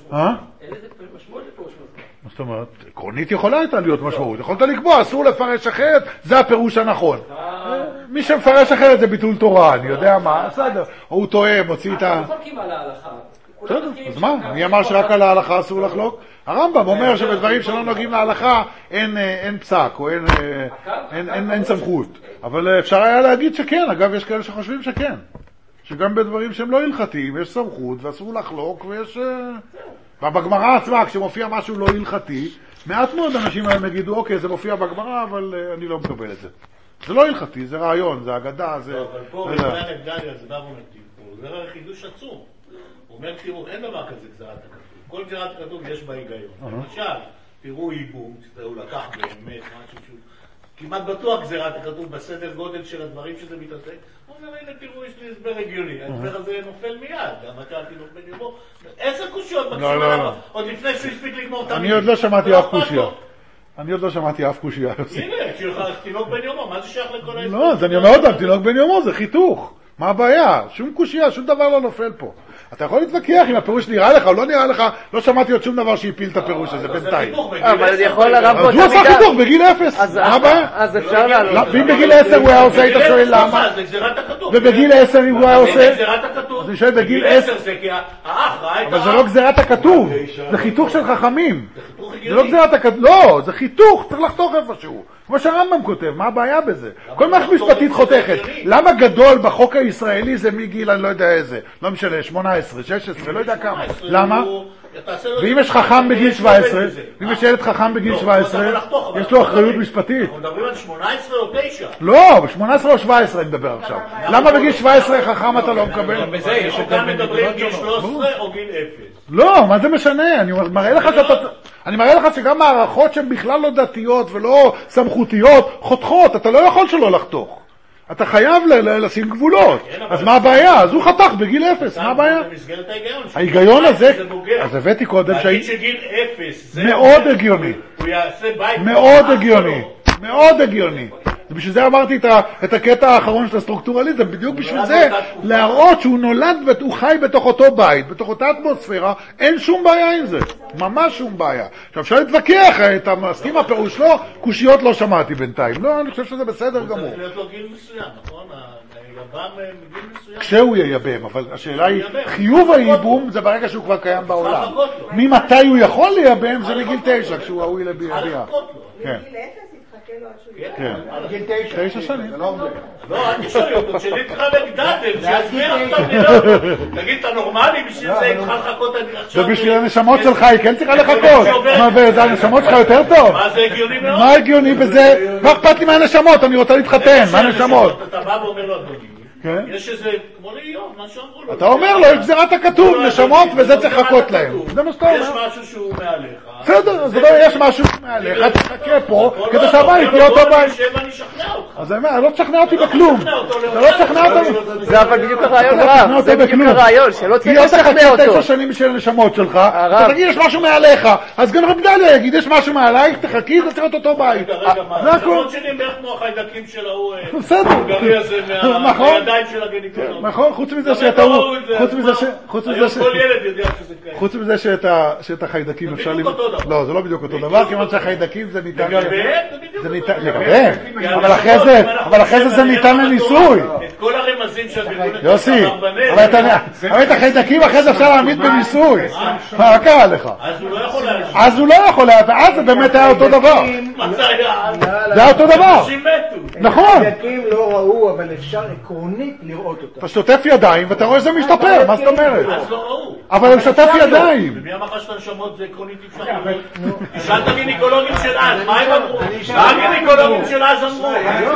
זאת אומרת, עקרונית יכולה הייתה להיות משמעות. יכולת לקבוע, אסור לפרש אחרת, זה הפירוש הנכון. מי שמפרש אחרת זה ביטול תורה, אני יודע מה, בסדר. או הוא טועה, מוציא את ה... אנחנו חולקים על ההלכה. בסדר, אז מה? אני אמר שרק על ההלכה אסור לחלוק? הרמב"ם אומר שבדברים שלא נוגעים להלכה אין פסק, או אין סמכות. אבל אפשר היה להגיד שכן, אגב יש כאלה שחושבים שכן. שגם בדברים שהם לא הלכתיים, יש סמכות ואסור לחלוק, ויש... ובגמרא עצמה, כשמופיע משהו לא הלכתי, מעט מאוד אנשים האלה יגידו, אוקיי, זה מופיע בגמרא, אבל אני לא מקבל את זה. זה לא הלכתי, זה רעיון, זה אגדה, זה... אבל פה, בגלל גדליה, זה דבר עונתים פה, זה הרי חידוש עצום. הוא אומר, תראו, אין דבר כזה גזירת הכתוב. כל גזירת הכתוב יש בה היגיון. למשל, תראו ייבום, הוא לקח באמת משהו שהוא... כמעט בטוח גזירת הכתוב בסדר גודל של הדברים שזה מתעסק. הוא אומר, הנה תראו, יש לי הסבר הגיוני. ההסבר הזה נופל מיד. גם אתה תינוק בן יומו. 10 קושיות מקשים עליו. עוד לפני שהוא הספיק לגמור תמיד. אני עוד לא שמעתי אף קושיה. הנה, כשיש לך תינוק בן יומו, מה זה שייך לכל ההסבר? לא, אז אני אומר עוד, תינוק בן יומו זה חיתוך. מה הבעיה? שום קושיה, שום דבר לא נופל פה. אתה יכול להתווכח אם הפירוש נראה לך או לא נראה לך, לא שמעתי עוד שום דבר שהפיל את הפירוש הזה בינתיים. אבל אני יכול לרב פה אז הוא עשה חיתוך בגיל 0, מה הבעיה? אז אפשר לעלות. ואם בגיל 10 הוא היה עושה, היית שואל למה? ובגיל 10 אם הוא היה עושה? זה גזירת הכתוב. אז אני שואל בגיל 10. זה כי האח ראה את אבל זה לא גזירת הכתוב, זה חיתוך של חכמים. זה לא גזירת הכתוב, לא, זה חיתוך, צריך לחתוך איפשהו. כמו שהרמב"ם כותב, מה הבעיה בזה? כל מערכת משפטית חותכת. למה גדול בחוק הישראלי זה מגיל, אני לא יודע איזה, לא משנה, 18, 16, לא יודע כמה. למה? ואם יש חכם בגיל 17, ואם יש ילד חכם בגיל 17, יש לו אחריות משפטית. אנחנו מדברים על 18 או 9. לא, 18 או 17 אני מדבר עכשיו. למה בגיל 17 חכם אתה לא מקבל? כאן מדברים גיל 13 או גיל 0. לא, מה זה משנה? אני מראה לך שגם מערכות שהן בכלל לא דתיות ולא סמכותיות חותכות, אתה לא יכול שלא לחתוך. אתה חייב לשים גבולות. אז מה הבעיה? אז הוא חתך בגיל 0, מה הבעיה? במסגרת ההיגיון. ההיגיון הזה, אז הבאתי קודם להגיד שגיל 0 זה... מאוד הגיוני. הוא יעשה בית... מאוד הגיוני. מאוד הגיוני. בשביל זה אמרתי את הקטע האחרון של הסטרוקטורליזם, בדיוק בשביל זה, להראות שהוא נולד, הוא חי בתוך אותו בית, בתוך אותה אטמוספירה, אין שום בעיה עם זה, ממש שום בעיה. עכשיו אפשר להתווכח, אתה מסכים הפירוש לא, קושיות לא שמעתי בינתיים, לא, אני חושב שזה בסדר גמור. צריך להיות לו גיל מסוים, נכון? יבם מגיל מסוים. כשהוא ייבם, אבל השאלה היא, חיוב הייבום זה ברגע שהוא כבר קיים בעולם. ממתי הוא יכול לייבם זה מגיל 9, כשהוא ראוי לביאה. לגיל 0 יתחכה לו עד שהוא כן, על גיל 9 שנים. זה לא הרבה. לא, אל תשאלי אותו, תשאלי את חבר גדלתם, שיסביר לך את המדינות. תגיד, אתה נורמלי, בשביל זה איתך לחכות עכשיו. ובשביל הנשמות שלך היא כן צריכה לחכות. מה, וזה הנשמות שלך יותר טוב? מה זה הגיוני מאוד? מה הגיוני בזה? מה אכפת לי מהנשמות? אני רוצה להתחתן, מה הנשמות? אתה בא ואומר לו, אדוני, יש איזה, כמו לאיוב, מה שאמרו לו. אתה אומר לו, גזירת הכתוב, נשמות, וזה צריך לחכות להם. זה מה שאתה אומר. יש משהו שהוא מעליך. בסדר, אז יש משהו מעליך, תחכה פה, כדי שהבית יהיה אותו בית. אז אני אומר, לא תשכנע אותי בכלום. אתה לא תשכנע אותי. זה אבל בדיוק הרעיון הרב, זה בדיוק הרעיון, שלא צריך לשכנע אותו. 9 שנים בשביל הנשמות שלך, אתה תגיד יש משהו מעליך, אז גם רב דליה יגיד יש משהו מעלייך, תחכי, זה צריך להיות אותו בית. זה הכל שלי בערך כמו החיידקים של ההוא, הגרי הזה מהידיים של הגניקולוג. נכון, חוץ מזה חוץ מזה שאת החיידקים אפשר לבדוק. לא, זה לא בדיוק אותו דבר, כיוון שהחיידקים זה ניתן לגביהם, אבל אחרי זה ניתן לניסוי. את כל הרמזים שהגרגון יוסי, אבל את החיידקים אחרי זה אפשר להעמיד בניסוי. מה קרה לך? אז הוא לא יכול להעמיד, ואז זה באמת היה אותו דבר. זה היה אותו דבר. נכון. החיידקים לא ראו, אבל אפשר עקרונית לראות אותם. אתה שוטף ידיים ואתה רואה שזה משתפר, מה זאת אומרת? אז לא ראו. אבל הוא שוטף ידיים. ומי אמר שאתה נשמות זה עקרונית אפשר? תשאל את הגינקולוגים של אז, מה הם אמרו? מה הגינקולוגים של אז אמרו?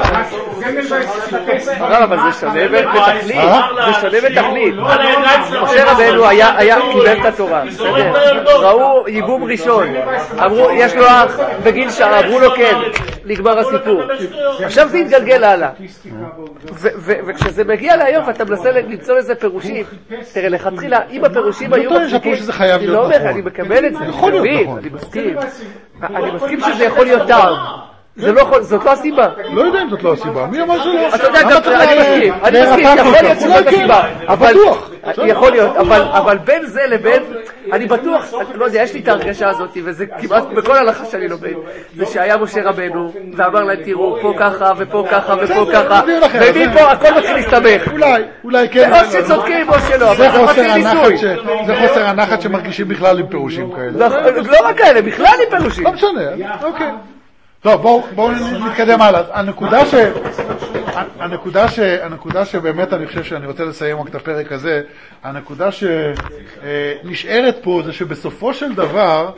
אבל זה שונה בתכלית, זה שונה בתכלית. משה רבנו קיבל את התורה, ראו ייבום ראשון, אמרו יש לו אח בגיל שעה, אמרו לו כן, נגמר הסיפור. עכשיו זה יתגלגל הלאה. וכשזה מגיע להיום ואתה מנסה למצוא איזה פירושים, תראה לכתחילה, אם הפירושים היו מחזיקים, אני לא אומר, אני מקבל את זה, אני מסכים שזה יכול להיות טעם. זאת לא הסיבה. לא יודע אם זאת לא הסיבה. מי אמר שלא? אתה יודע, אני מסכים, יכול להיות שזאת הסיבה. יכול להיות, אבל בין זה לבין, אני בטוח, לא יודע, יש לי את ההרגשה הזאת, וזה כמעט בכל הלכה שאני לומד, זה שהיה משה רבנו, ואמר להם, תראו, פה ככה, ופה ככה, ופה ככה, ומפה הכל מתחיל להסתבך. אולי כן. או שצודקים או שלא, אבל זה מתחיל ניסוי. זה חוסר הנחת שמרגישים בכלל עם פירושים כאלה. לא רק כאלה, בכלל עם פירושים. לא משנה, אוקיי. טוב, בואו נתקדם הלאה. הנקודה שבאמת אני חושב שאני רוצה לסיים רק את הפרק הזה, הנקודה שנשארת פה זה שבסופו של דבר,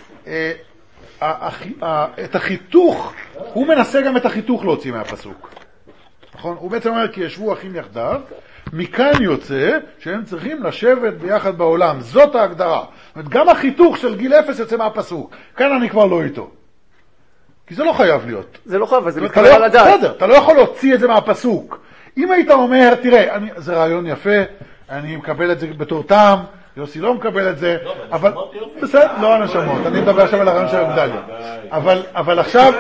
את החיתוך, הוא מנסה גם את החיתוך להוציא מהפסוק. נכון? הוא בעצם אומר כי ישבו אחים יחדיו, מכאן יוצא שהם צריכים לשבת ביחד בעולם. זאת ההגדרה. זאת אומרת, גם החיתוך של גיל 0 יוצא מהפסוק. כאן אני כבר לא איתו. כי זה לא חייב להיות. זה לא חייב, זה מתקבל על הדעת. בסדר, אתה לא יכול להוציא את זה מהפסוק. אם היית אומר, תראה, זה רעיון יפה, אני מקבל את זה בתור טעם, יוסי לא מקבל את זה, אבל בסדר, לא הנשמות, אני מדבר עכשיו על הרעיון של הגדליה. אבל עכשיו...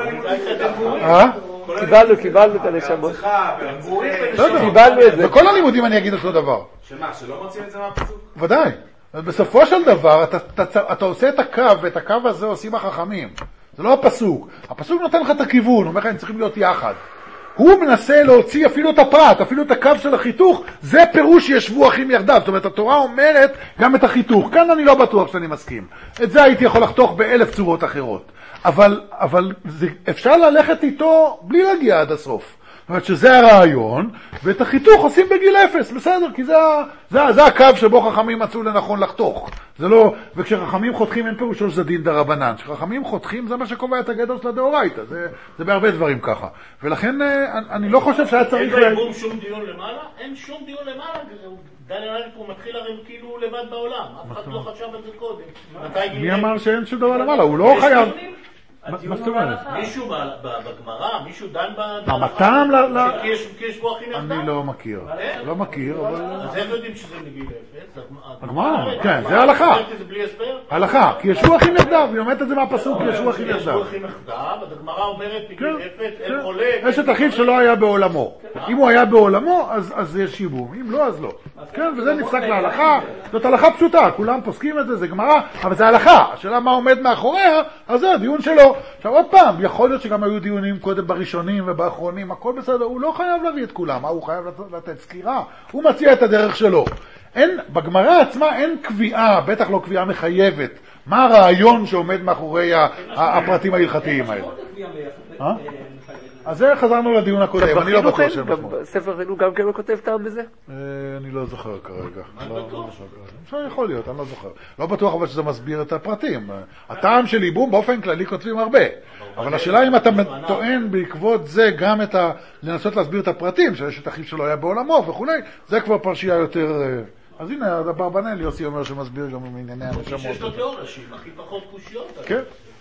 קיבלנו את הנשמות. קיבלנו את זה. בכל הלימודים אני אגיד אותו דבר. שמה, שלא מוצאים את זה מהפסוק? ודאי. בסופו של דבר, אתה עושה את הקו, ואת הקו הזה עושים החכמים. זה לא הפסוק. הפסוק נותן לך את הכיוון, הוא אומר לך, הם צריכים להיות יחד. הוא מנסה להוציא אפילו את הפרט, אפילו את הקו של החיתוך, זה פירוש שישבו אחים יחדיו. זאת אומרת, התורה אומרת גם את החיתוך. כאן אני לא בטוח שאני מסכים. את זה הייתי יכול לחתוך ב1000 צורות אחרות. אבל אפשר ללכת איתו בלי להגיע עד הסוף. זאת אומרת שזה הרעיון, ואת החיתוך עושים בגיל 0, בסדר, כי זה הקו שבו חכמים מצאו לנכון לחתוך. זה לא, וכשחכמים חותכים אין פירושו שזה דין דרבנן. כשחכמים חותכים זה מה שקובע את הגדר של הדאורייתא. זה בהרבה דברים ככה. ולכן אני לא חושב שהיה צריך... אין בו שום דיון למעלה? אין שום דיון למעלה. דניאל פה מתחיל הרי כאילו לבד בעולם. אף אחד לא חשב על זה קודם. מי אמר שאין שום דבר למעלה? הוא לא חייב. מה זאת אומרת? מישהו בגמרא, מישהו דן בגמרא? מה טעם כי יש בו אחים יחדיו? אני לא מכיר. לא מכיר, אבל... אז איך יודעים שזה מגיל 0? הגמרא, כן, זה ההלכה. זה בלי הסבר? הלכה, כי ישבו אחים יחדיו, היא אומרת את זה מהפסוק, כי ישבו אחים יחדיו. ישבו אחים יחדיו, אז הגמרא אומרת, בגיל אפס, אין חולק. אשת אחיו שלא היה בעולמו. אם הוא היה בעולמו, אז יש ייבום, אם לא, אז לא. כן, וזה נפסק להלכה, זאת הלכה פשוטה, כולם פוסקים את זה, זה גמרא, אבל זה הלכה. השאלה מה עומד מאחוריה, אז זה הדיון שלו. עכשיו עוד פעם, יכול להיות שגם היו דיונים קודם בראשונים ובאחרונים, הכל בסדר, הוא לא חייב להביא את כולם, הוא חייב לתת סקירה, הוא מציע את הדרך שלו. בגמרא עצמה אין קביעה, בטח לא קביעה מחייבת, מה הרעיון שעומד מאחורי הפרטים ההלכתיים האלה. אז זה חזרנו לדיון הקודם, אני לא בטוח ספר חינוך גם כן לא כותב טעם בזה? אני לא זוכר כרגע. יכול להיות, אני לא זוכר. לא בטוח אבל שזה מסביר את הפרטים. הטעם של ייבום באופן כללי כותבים הרבה. אבל השאלה אם אתה טוען בעקבות זה גם לנסות להסביר את הפרטים, שיש את אחיו שלו היה בעולמו וכו', זה כבר פרשייה יותר... אז הנה, אברבנאל יוסי אומר שמסביר גם מענייני הנשמות. שיש לו תיאוריה שהיא הכי פחות קושיות. כן.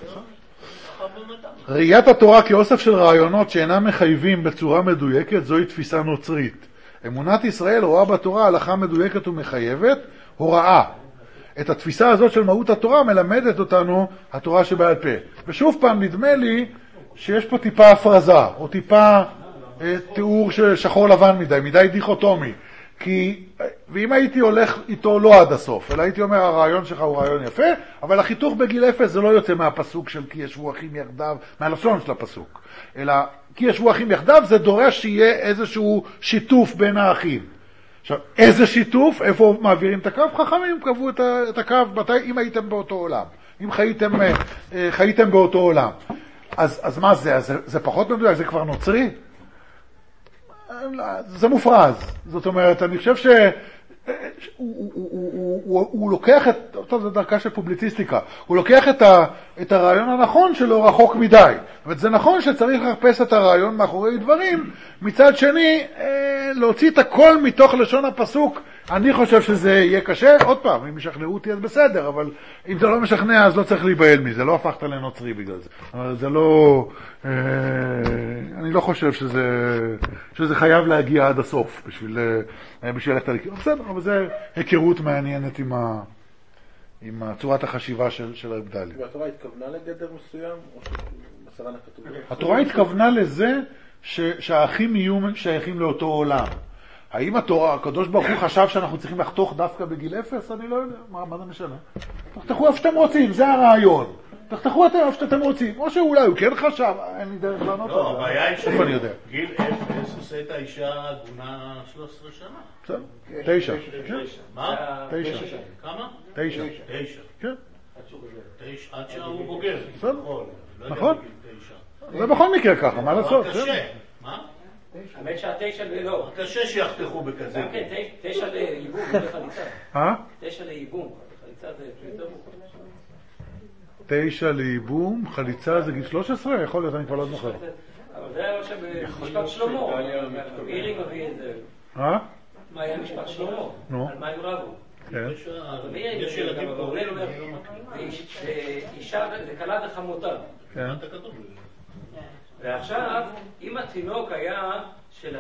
ראיית התורה כאוסף של רעיונות שאינם מחייבים בצורה מדויקת, זוהי תפיסה נוצרית. אמונת ישראל רואה בתורה הלכה מדויקת ומחייבת, הוראה. את התפיסה הזאת של מהות התורה מלמדת אותנו התורה שבעל פה. ושוב פעם נדמה לי שיש פה טיפה הפרזה, או טיפה תיאור שחור לבן מדי דיכוטומי. ואם הייתי הולך איתו לא עד הסוף, אלא הייתי אומר הרעיון שלך הוא רעיון יפה, אבל החיתוך בגיל אפס זה לא יוצא מהפסוק של כי ישבו אחים יחדיו, מהלשון של הפסוק, אלא כי ישבו אחים יחדיו זה דורש שיהיה איזשהו שיתוף בין האחים. עכשיו, איזה שיתוף? איפה מעבירים את הקו? חכמים קבעו את הקו אם הייתם באותו עולם, אם חייתם באותו עולם. אז מה זה? זה פחות מדויק, זה כבר נוצרי? זה מופרז. זאת אומרת, אני חושב שהוא לוקח טוב, זה דרכה של פובליציסטיקה, הוא לוקח את הרעיון הנכון שלו רחוק מדי. וזה נכון שצריך לחפש את הרעיון מאחורי דברים, מצד שני, להוציא את הכל מתוך לשון הפסוק, אני חושב שזה יהיה קשה. עוד פעם, אם ישכנעו אותי אז בסדר, אבל אם זה לא משכנע אז לא צריך להיבהל מזה, לא הפכת לנוצרי בגלל זה. אבל זה לא, אני לא חושב שזה חייב להגיע עד הסוף בשביל ללכת על הכיוון. בסדר, אבל זה היכרות מעניינת עם צורת החשיבה של הרב דלי. והתורה התכוונה לגדר מסוים או שמסרן הכתוב? התורה התכוונה לזה שהאחים יהיו שייכים לאותו עולם. האם הקדוש ברוך הוא חשב שאנחנו צריכים לחתוך דווקא בגיל אפס? אני לא יודע, מה זה משנה? תחתכו איפה שאתם רוצים, זה הרעיון. תחתכו איפה שאתם רוצים, או שאולי הוא כן חשב, אין לי דרך לענות. לא, הבעיה היא שגיל אפס עושה את האישה עגונה 13 שנה. בסדר, 9. מה? 9. כמה? 9. 9. כן. עד שהוא בוגר. בסדר, נכון. זה בכל מקרה ככה, מה לעשות? קשה. מה? האמת שהתשע לא. קשה שיחתכו בכזה. גם כן, 9 לייבום, זה חליצה. 9 לייבום, חליצה זה יותר מוכר. 9 לייבום, חליצה זה גיל 13? יכול להיות, אני כבר לא זוכר. אבל זה היה משפט שלמה. אירי מביא את זה. מה היה משפט שלמה? על מה הם רבו? יש ילדים קוראים, אישה זה קלה וחמותה. ועכשיו, אם התינוק היה של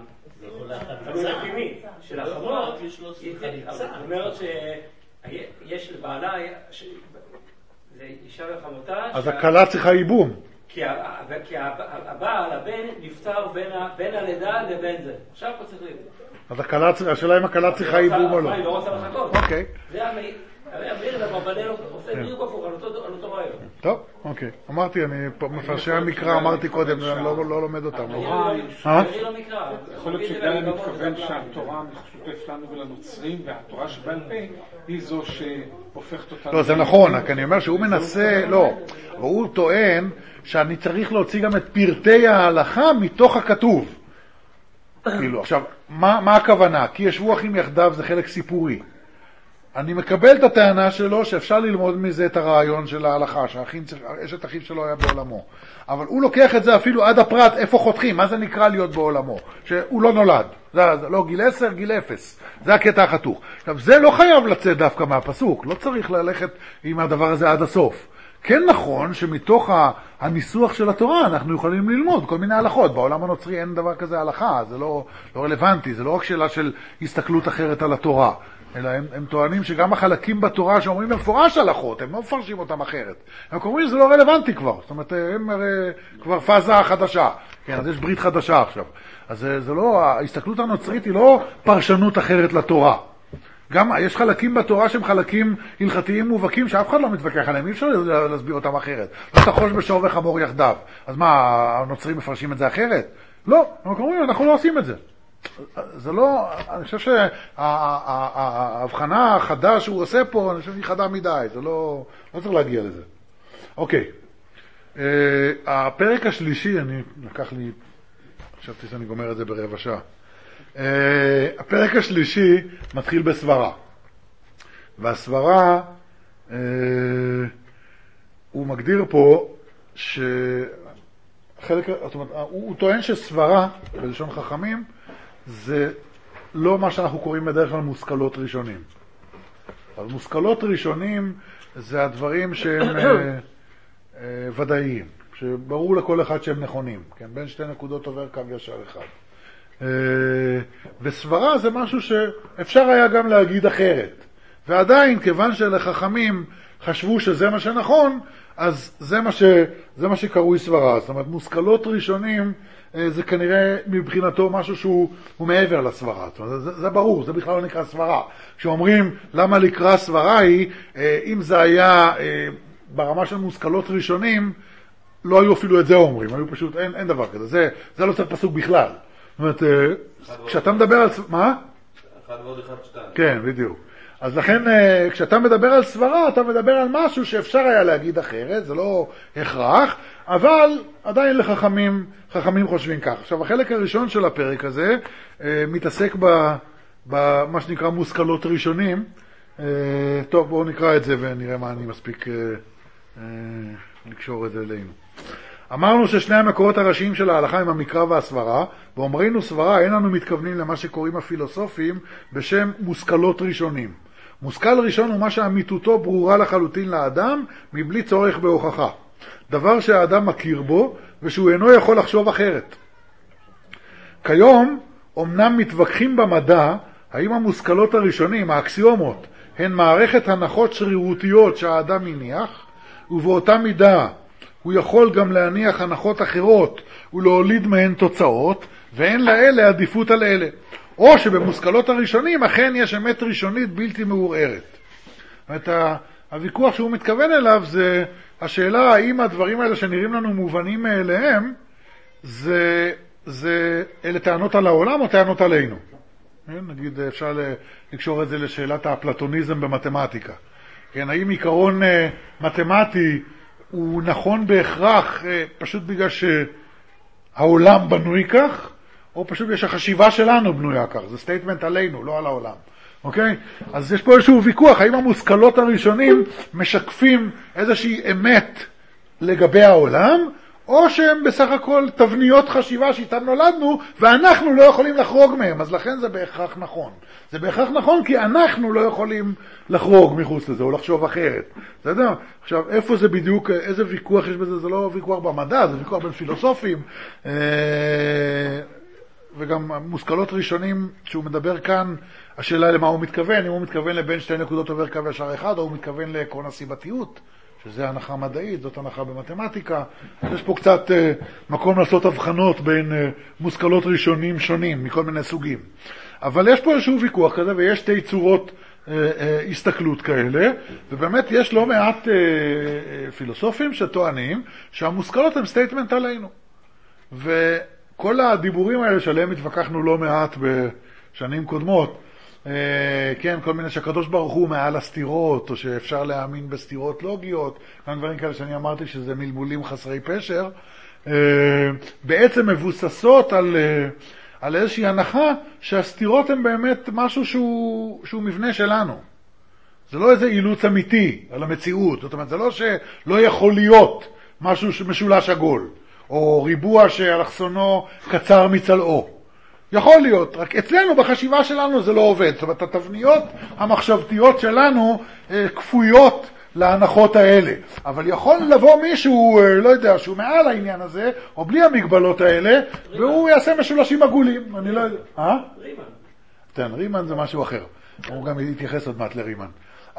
של החמות, זאת אומרת שיש לבעלה, זה אישה וחמותה. אז הקלה צריכה ייבום. כי הבעל, הבן, נפטר בין הלידה לבין זה. עכשיו פה צריך ייבום. אז השאלה אם הקלה צריכה ייבום או לא. היא לא רוצה לחכות. אוקיי. זה המיר לבבנל עושה בדיוק הפוך על אותו רעיון. טוב, אוקיי. אמרתי, אני מפרשי המקרא, אמרתי קודם, אני לא לומד אותם. יכול להיות שדלי מתכוון שהתורה משותף לנו ולנוצרים, והתורה שבעל פה היא זו שהופכת אותנו... לא, זה נכון, רק אני אומר שהוא מנסה, לא, והוא טוען שאני צריך להוציא גם את פרטי ההלכה מתוך הכתוב. כאילו, עכשיו, מה הכוונה? כי ישבו אחים יחדיו זה חלק סיפורי. אני מקבל את הטענה שלו שאפשר ללמוד מזה את הרעיון של ההלכה, שאשת אחיו שלו היה בעולמו. אבל הוא לוקח את זה אפילו עד הפרט, איפה חותכים, מה זה נקרא להיות בעולמו? שהוא לא נולד, זה לא גיל 10, גיל 0. זה הקטע החתוך. עכשיו, זה לא חייב לצאת דווקא מהפסוק, לא צריך ללכת עם הדבר הזה עד הסוף. כן נכון שמתוך הניסוח של התורה אנחנו יכולים ללמוד כל מיני הלכות. בעולם הנוצרי אין דבר כזה הלכה, זה לא רלוונטי, זה לא רק שאלה של הסתכלות אחרת על התורה. אלא הם טוענים שגם החלקים בתורה שאומרים במפורש הלכות, הם לא מפרשים אותם אחרת. הם אומרים שזה לא רלוונטי כבר, זאת אומרת, הם כבר פאזה חדשה, כן, אז יש ברית חדשה עכשיו. אז זה לא, ההסתכלות הנוצרית היא לא פרשנות אחרת לתורה. גם יש חלקים בתורה שהם חלקים הלכתיים מובהקים שאף אחד לא מתווכח עליהם, אי אפשר להסביר אותם אחרת. לא תחוש בשור וחמור יחדיו. אז מה, הנוצרים מפרשים את זה אחרת? לא, הם אומרים, אנחנו לא עושים את זה. זה לא, אני חושב שההבחנה החדה שהוא עושה פה, אני חושב שהיא חדה מדי, זה לא צריך להגיע לזה. אוקיי. הפרק השלישי, לקח לי, חשבתי שאני גומר את זה ברבע שעה. הפרק השלישי מתחיל בסברה. והסברה, הוא מגדיר פה שחלק, זאת אומרת, הוא טוען שסברה, בלשון חכמים, זה לא מה שאנחנו קוראים בדרך כלל מושכלות ראשונים. אבל מושכלות ראשונים זה הדברים שהם ודאיים, שברור לכל אחד שהם נכונים. כן? בין שתי נקודות עובר קו ישר אחד. וסברה זה משהו שאפשר היה גם להגיד אחרת. ועדיין, כיוון שלחכמים חשבו שזה מה שנכון, אז זה מה שקרוי סברה. זאת אומרת, מושכלות ראשונים זה כנראה מבחינתו משהו שהוא מעבר לסברה. זאת אומרת, זה ברור, זה בכלל לא נקרא סברה. כשאומרים למה לקרוא סברה היא, אם זה היה ברמה של מושכלות ראשונים, לא היו אפילו את זה אומרים, היו פשוט, אין דבר כזה. זה לא צריך פסוק בכלל. זאת אומרת, כשאתה מדבר על... מה? 1 ועוד 1, 2. כן, בדיוק. אז לכן, כשאתה מדבר על סברה, אתה מדבר על משהו שאפשר היה להגיד אחרת, זה לא הכרח, אבל עדיין חכמים חושבים כך. עכשיו, החלק הראשון של הפרק הזה מתעסק במה שנקרא מושכלות ראשונים. טוב, בואו נקרא את זה ונראה מה אני מספיק לקשור את זה אלינו. אמרנו ששני המקורות הראשיים של ההלכה הם המקרא והסברה, ואומרינו סברה אין לנו מתכוונים למה שקוראים הפילוסופים בשם מושכלות ראשונים. מושכל ראשון הוא מה שאמיתותו ברורה לחלוטין לאדם מבלי צורך בהוכחה. דבר שהאדם מכיר בו ושהוא אינו יכול לחשוב אחרת. כיום אמנם מתווכחים במדע האם המושכלות הראשונים, האקסיומות, הן מערכת הנחות שרירותיות שהאדם מניח, ובאותה מידה הוא יכול גם להניח הנחות אחרות ולהוליד מהן תוצאות, ואין לאלה עדיפות על אלה. או שבמושכלות הראשונים אכן יש אמת ראשונית בלתי מעורערת. זאת אומרת, הוויכוח שהוא מתכוון אליו זה השאלה האם הדברים האלה שנראים לנו מובנים מאליהם, אלה טענות על העולם או טענות עלינו. נגיד, אפשר לקשור את זה לשאלת הפלטוניזם במתמטיקה. כן, האם עיקרון מתמטי הוא נכון בהכרח פשוט בגלל שהעולם בנוי כך, או פשוט בגלל שהחשיבה שלנו בנויה כך. זה סטייטמנט עלינו, לא על העולם. אוקיי? אז יש פה איזשהו ויכוח, האם המושכלות הראשונים משקפים איזושהי אמת לגבי העולם, או שהם בסך הכל תבניות חשיבה שאיתן נולדנו, ואנחנו לא יכולים לחרוג מהם, אז לכן זה בהכרח נכון. זה בהכרח נכון כי אנחנו לא יכולים לחרוג מחוץ לזה, או לחשוב אחרת. אתה יודע, עכשיו, איפה זה בדיוק, איזה ויכוח יש בזה? זה לא ויכוח במדע, זה ויכוח בין פילוסופים, וגם מושכלות ראשונים שהוא מדבר כאן, השאלה למה הוא מתכוון, אם הוא מתכוון לבין שתי נקודות עובר קו ישר אחד, או הוא מתכוון לעקרון הסיבתיות, שזה הנחה מדעית, זאת הנחה במתמטיקה. יש פה קצת מקום לעשות הבחנות בין מושכלות ראשונים שונים, מכל מיני סוגים. אבל יש פה איזשהו ויכוח כזה, ויש שתי צורות הסתכלות כאלה, ובאמת יש לא מעט פילוסופים שטוענים שהמושכלות הם סטייטמנט עלינו. וכל הדיבורים האלה שעליהם התווכחנו לא מעט בשנים קודמות, כן, כל מיני שהקדוש ברוך הוא מעל הסתירות, או שאפשר להאמין בסתירות לוגיות, כאן דברים כאלה שאני אמרתי שזה מלמולים חסרי פשר, בעצם מבוססות על איזושהי הנחה שהסתירות הן באמת משהו שהוא מבנה שלנו. זה לא איזה אילוץ אמיתי על המציאות, זאת אומרת, זה לא שלא יכול להיות משהו משולש עגול, או ריבוע שאלכסונו קצר מצלעו. יכול להיות, רק אצלנו בחשיבה שלנו זה לא עובד. זאת אומרת, התבניות המחשבתיות שלנו כפויות להנחות האלה. אבל יכול לבוא מישהו, לא יודע, שהוא מעל העניין הזה, או בלי המגבלות האלה, והוא יעשה משולשים עגולים. אני לא יודע. רימן. כן, רימן זה משהו אחר. הוא גם יתייחס עוד מעט לרימן.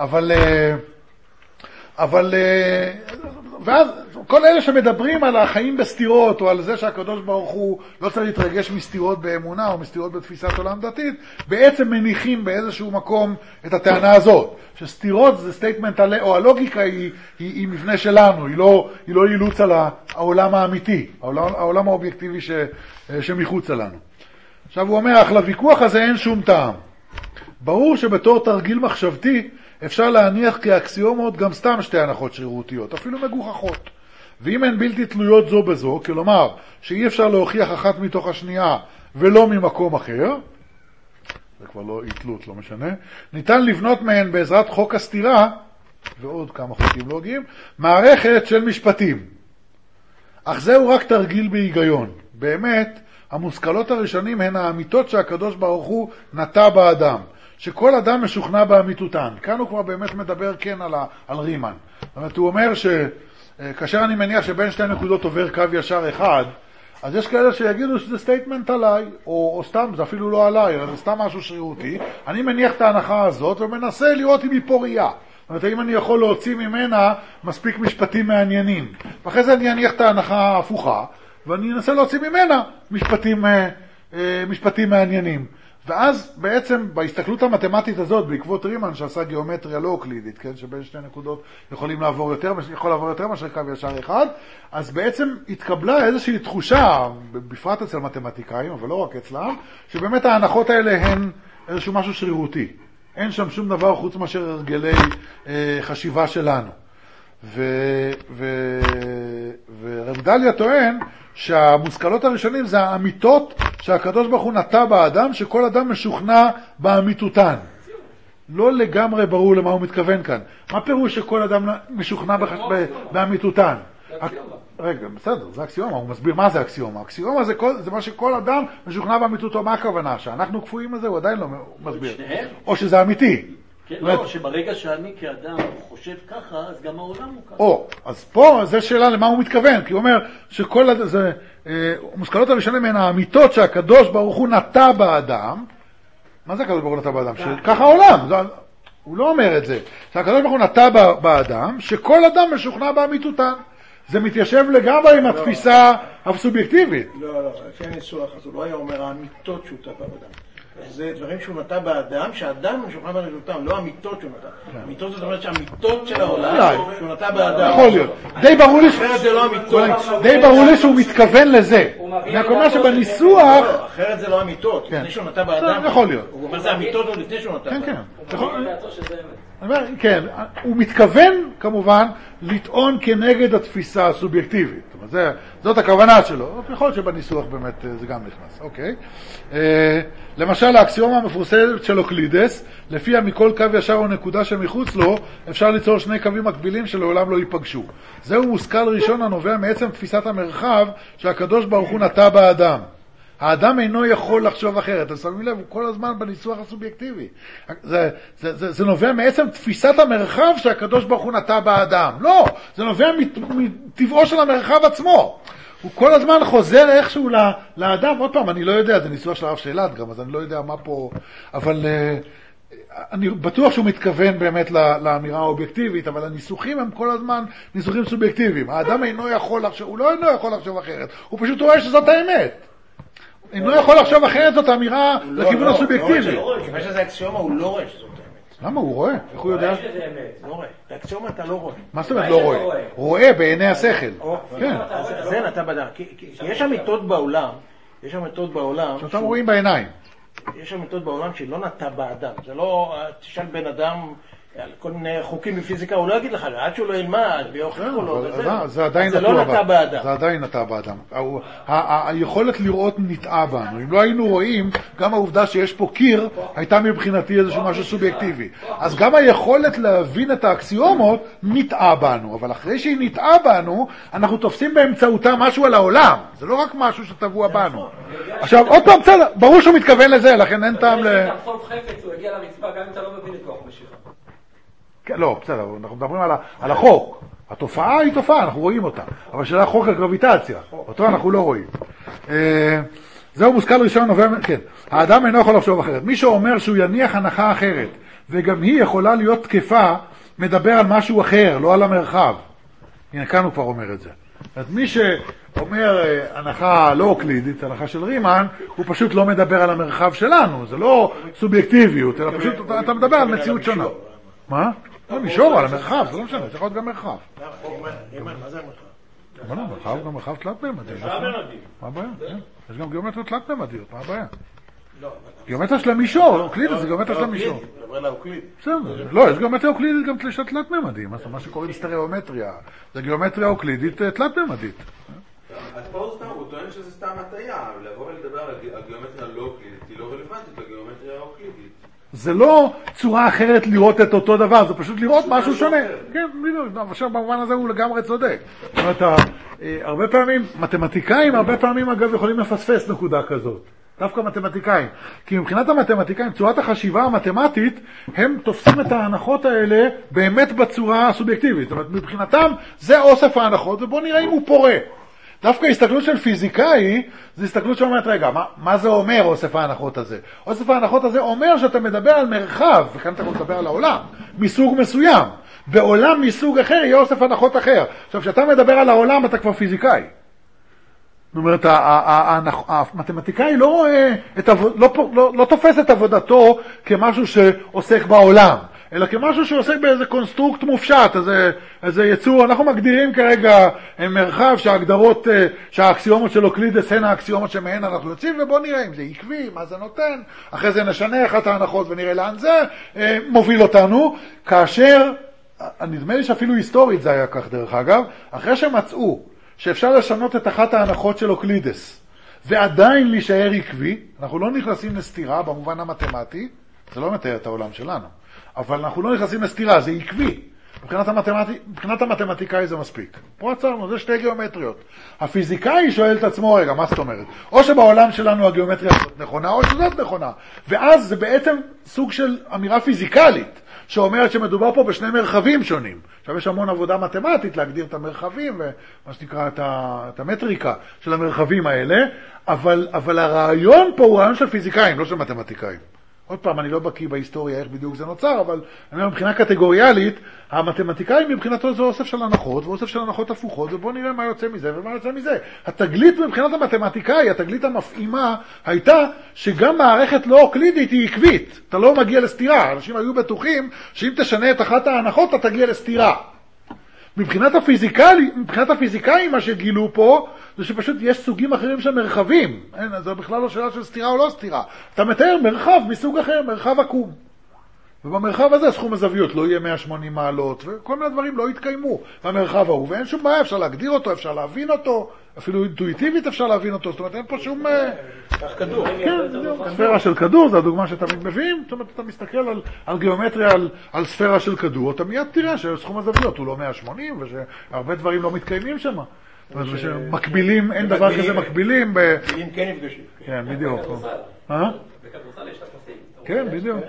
אבל ואז כל אלה שמדברים על החיים בסתירות, או על זה שהקדוש ברוך הוא לא צריך להתרגש מסתירות באמונה, או מסתירות בתפיסת עולם דתית, בעצם מניחים באיזשהו מקום את הטענה הזאת, שסתירות זה סטייטמנט, או הלוגיקה היא מבנה שלנו, היא לא אילוץ על העולם האמיתי, העולם האובייקטיבי שמחוץ לנו. עכשיו הוא אומר, אך לוויכוח הזה אין שום טעם. ברור שבתור תרגיל מחשבתי, אפשר להניח כאקסיומות גם סתם שתי הנחות שרירותיות, אפילו מגוחכות. ואם הן בלתי תלויות זו בזו, כלומר שאי אפשר להוכיח אחת מתוך השנייה ולא ממקום אחר, זה כבר לא אי-תלות, לא משנה, ניתן לבנות מהן בעזרת חוק הסתירה, ועוד כמה חוקים לוגיים, מערכת של משפטים. אך זהו רק תרגיל בהיגיון. באמת, המושכלות הראשונים הן האמיתות שהקדוש ברוך הוא נטע באדם. שכל אדם משוכנע באמיתותן. כאן הוא כבר באמת מדבר כן על רימן. זאת אומרת, הוא אומר שכאשר אני מניח שבין שתי נקודות עובר קו ישר אחד, אז יש כאלה שיגידו שזה סטייטמנט עליי, או סתם, זה אפילו לא עליי, אלא זה סתם משהו שרירותי. אני מניח את ההנחה הזאת ומנסה לראות אם היא פוריה. זאת אומרת, אם אני יכול להוציא ממנה מספיק משפטים מעניינים. ואחרי זה אני אניח את ההנחה ההפוכה, ואני אנסה להוציא ממנה משפטים מעניינים. ואז בעצם בהסתכלות המתמטית הזאת, בעקבות רימן שעשה גיאומטריה לא אוקלידית, כן, שבין שתי נקודות יכול לעבור יותר מאשר קו ישר אחד, אז בעצם התקבלה איזושהי תחושה, בפרט אצל מתמטיקאים, אבל לא רק אצלם, שבאמת ההנחות האלה הן איזשהו משהו שרירותי. אין שם שום דבר חוץ מאשר הרגלי חשיבה שלנו. ורב גדליה טוען שהמושכלות הראשונים זה האמיתות שהקדוש ברוך הוא נטע באדם, שכל אדם משוכנע באמיתותן. לא לגמרי ברור למה הוא מתכוון כאן. מה פירוש שכל אדם משוכנע באמיתותן? רגע, בסדר, זה אקסיומה, הוא מסביר מה זה אקסיומה. אקסיומה זה מה שכל אדם משוכנע באמיתותו. מה הכוונה? שאנחנו כפויים לזה? הוא עדיין לא מסביר. או שזה אמיתי. לא, שברגע שאני כאדם חושב ככה, אז גם העולם הוא ככה. אז פה זה שאלה למה הוא מתכוון, כי הוא אומר שכל זה, מושכלות הראשונים הן האמיתות שהקדוש ברוך הוא נטע באדם. מה זה הקדוש ברוך הוא נטע באדם? שככה העולם, הוא לא אומר את זה. שהקדוש ברוך הוא נטע באדם, שכל אדם משוכנע באמיתותן. זה מתיישב לגמרי עם התפיסה הסובייקטיבית. לא, לפי הניסוח, אז הוא לא היה אומר האמיתות שהוא נטע באדם. זה דברים שהוא נטע באדם, שהאדם משוכנע באמיתותם, לא אמיתות שהוא נטע. אמיתות זאת אומרת שהאמיתות של העולם שהוא נטע באדם. יכול להיות. די ברור לי שהוא מתכוון לזה. אני אומר שבניסוח... אחרת זה לא אמיתות. לפני שהוא נטע באדם... יכול להיות. הוא אומר זה אמיתות או לפני שהוא נטע באדם. כן, הוא מתכוון כמובן לטעון כנגד התפיסה הסובייקטיבית. זאת הכוונה שלו. יכול להיות שבניסוח באמת זה גם נכנס. אוקיי. למשל האקסיומה המפורסמת של אוקלידס, לפיה מכל קו ישר או נקודה שמחוץ לו אפשר ליצור שני קווים מקבילים שלעולם לא ייפגשו. זהו מושכל ראשון הנובע מעצם תפיסת המרחב שהקדוש ברוך הוא נטע באדם. האדם אינו יכול לחשוב אחרת. אתם שמים לב, הוא כל הזמן בניסוח הסובייקטיבי. זה נובע מעצם תפיסת המרחב שהקדוש ברוך הוא נטע באדם. לא, זה נובע מטבעו של המרחב עצמו. הוא כל הזמן חוזר איכשהו לאדם. עוד פעם, אני לא יודע, זה ניסוח של הרב שאלת גם, אז אני לא יודע מה פה, אבל אני בטוח שהוא מתכוון באמת לאמירה האובייקטיבית, אבל הניסוחים הם כל הזמן ניסוחים סובייקטיביים. האדם אינו יכול לחשוב, הוא לא אינו יכול לחשוב אחרת, הוא פשוט רואה שזאת האמת. אינו יכול לחשוב אחרת, זאת האמירה לכיוון הסובייקטיבי. כיוון שזה אקסיומה, הוא לא רואה שזאת האמת. למה? הוא רואה. איך הוא יודע? לא רואה. באקסיומה אתה לא רואה. מה זאת אומרת לא רואה? רואה בעיני השכל. כן. זה נטע באדם. כי יש אמיתות בעולם, שאותם רואים בעיניים. יש אמיתות בעולם שלא נטע באדם. זה לא, תשאל בן אדם על כל מיני חוקים בפיזיקה, הוא לא יגיד לך, עד שהוא לא ילמד, ויוכיחו לו, זה לא נטע באדם. זה עדיין נטע באדם. היכולת לראות נטעה בנו. אם לא היינו רואים, גם העובדה שיש פה קיר, הייתה מבחינתי איזשהו משהו סובייקטיבי. אז גם היכולת להבין את האקסיומות נטעה בנו. אבל אחרי שהיא נטעה בנו, אנחנו תופסים באמצעותה משהו על העולם. זה לא רק משהו שטבוע בנו. עכשיו, עוד פעם, בסדר, ברור שהוא מתכוון לזה, לכן אין טעם תחשוב חפץ, הוא הגיע למצפה, גם אם אתה לא מבין את כוח משיכה. לא, בסדר, אנחנו מדברים על החוק. התופעה היא תופעה, אנחנו רואים אותה. אבל שאלה חוק הגרביטציה. אותו אנחנו לא רואים. זהו מושכל ראשון נובע, כן. האדם אינו יכול לחשוב אחרת. מי שאומר שהוא יניח הנחה אחרת, וגם היא יכולה להיות תקפה, מדבר על משהו אחר, לא על המרחב. הנה, כאן הוא כבר אומר את זה. מי שאומר הנחה לא אוקלידית, הנחה של רימן, הוא פשוט לא מדבר על המרחב שלנו. זה לא סובייקטיביות, אלא פשוט אתה מדבר על מציאות שונה. מה? לא, מישור על המרחב, זה לא משנה, צריך להיות גם מרחב. רימן, מה זה המרחב? אבל מרחב גם מרחב תלת-ממדי. מה הבעיה? יש גם גיאומטריות תלת-ממדיות, מה הבעיה? גיאומטריה של המישור, אוקלידית זה גיאומטריה של המישור. מדבר לאוקליד. בסדר, לא, יש גיאומטריה אוקלידית גם של תלת-ממדים, מה שקוראים סטריאומטריה, זה גיאומטריה אוקלידית תלת-ממדית. אז פה הוא טוען שזה סתם הטעיה, לבוא ולדבר על הגיאומטריה הלא אוקלידית, היא לא רלוונטית לגיאומטריה האוקלידית. זה לא צורה אחרת לראות את אותו דבר, זה פשוט לראות משהו שונה. כן, עכשיו במובן הזה הוא לגמרי צודק. זאת אומרת, הרבה פעמים, מתמטיקאים הרבה פעמים אגב יכולים לפספס נקודה כזאת. דווקא מתמטיקאים. כי מבחינת המתמטיקאים, צורת החשיבה המתמטית, הם תופסים את ההנחות האלה באמת בצורה הסובייקטיבית. זאת אומרת, מבחינתם זה אוסף ההנחות, ובוא נראה אם הוא פורה. דווקא הסתכלות של פיזיקאי, זה הסתכלות שאומרת, רגע, מה זה אומר אוסף ההנחות הזה? אוסף ההנחות הזה אומר שאתה מדבר על מרחב, וכאן אתה מדבר על העולם, מסוג מסוים. בעולם מסוג אחר יהיה אוסף הנחות אחר. עכשיו, כשאתה מדבר על העולם, אתה כבר פיזיקאי. זאת אומרת, המתמטיקאי לא תופס את עבודתו כמשהו שעוסק בעולם, אלא כמשהו שעוסק באיזה קונסטרוקט מופשט, איזה יצור. אנחנו מגדירים כרגע מרחב שהאקסיומות של אוקלידס הן האקסיומות שמהן אנחנו יוצאים, ובוא נראה אם זה עקבי, מה זה נותן, אחרי זה נשנה אחת ההנחות ונראה לאן זה מוביל אותנו, כאשר, נדמה לי שאפילו היסטורית זה היה כך דרך אגב, אחרי שמצאו שאפשר לשנות את אחת ההנחות של אוקלידס, ועדיין להישאר עקבי, אנחנו לא נכנסים לסתירה במובן המתמטי, זה לא מתאר את העולם שלנו, אבל אנחנו לא נכנסים לסתירה, זה עקבי. מבחינת המתמטיקאי זה מספיק. פה עצרנו, זה שתי גיאומטריות. הפיזיקאי שואל את עצמו, רגע, מה זאת אומרת? או שבעולם שלנו הגיאומטריה הזאת נכונה, או שזאת נכונה. ואז זה בעצם סוג של אמירה פיזיקלית, שאומרת שמדובר פה בשני מרחבים שונים. עכשיו יש המון עבודה מתמטית להגדיר את המרחבים, ומה שנקרא את המטריקה של המרחבים האלה, אבל הרעיון פה הוא רעיון של פיזיקאים, לא של מתמטיקאים. עוד פעם, אני לא בקיא בהיסטוריה איך בדיוק זה נוצר, אבל אני אומר, מבחינה קטגוריאלית, המתמטיקאים מבחינתו זה אוסף של הנחות, ואוסף של הנחות הפוכות, ובואו נראה מה יוצא מזה ומה יוצא מזה. התגלית מבחינת המתמטיקאי, התגלית המפעימה, הייתה שגם מערכת לא אוקלידית היא עקבית. אתה לא מגיע לסתירה. אנשים היו בטוחים שאם תשנה את אחת ההנחות, אתה תגיע לסתירה. מבחינת הפיזיקאים, מה שגילו פה, זה שפשוט יש סוגים אחרים של מרחבים. זה בכלל לא שאלה של סתירה או לא סתירה. אתה מתאר מרחב מסוג אחר, מרחב עקום. ובמרחב הזה סכום הזוויות לא יהיה 180 מעלות, וכל מיני דברים לא יתקיימו במרחב ההוא, ואין שום בעיה, אפשר להגדיר אותו, אפשר להבין אותו, אפילו אינטואיטיבית אפשר להבין אותו, זאת אומרת, אין פה שום... כך כדור. כן, ספירה של כדור, זו הדוגמה שתמיד מביאים, זאת אומרת, אתה מסתכל על גיאומטריה, על ספירה של כדור, אתה מיד תראה שסכום הזוויות הוא לא 180, ושהרבה דברים לא מתקיימים שם. זאת אומרת, ושמקבילים, אין דבר כזה מקבילים ב... אם כן נפגשים. כן, בדיוק. בכדורסל יש את הקופים. כן, בדיוק.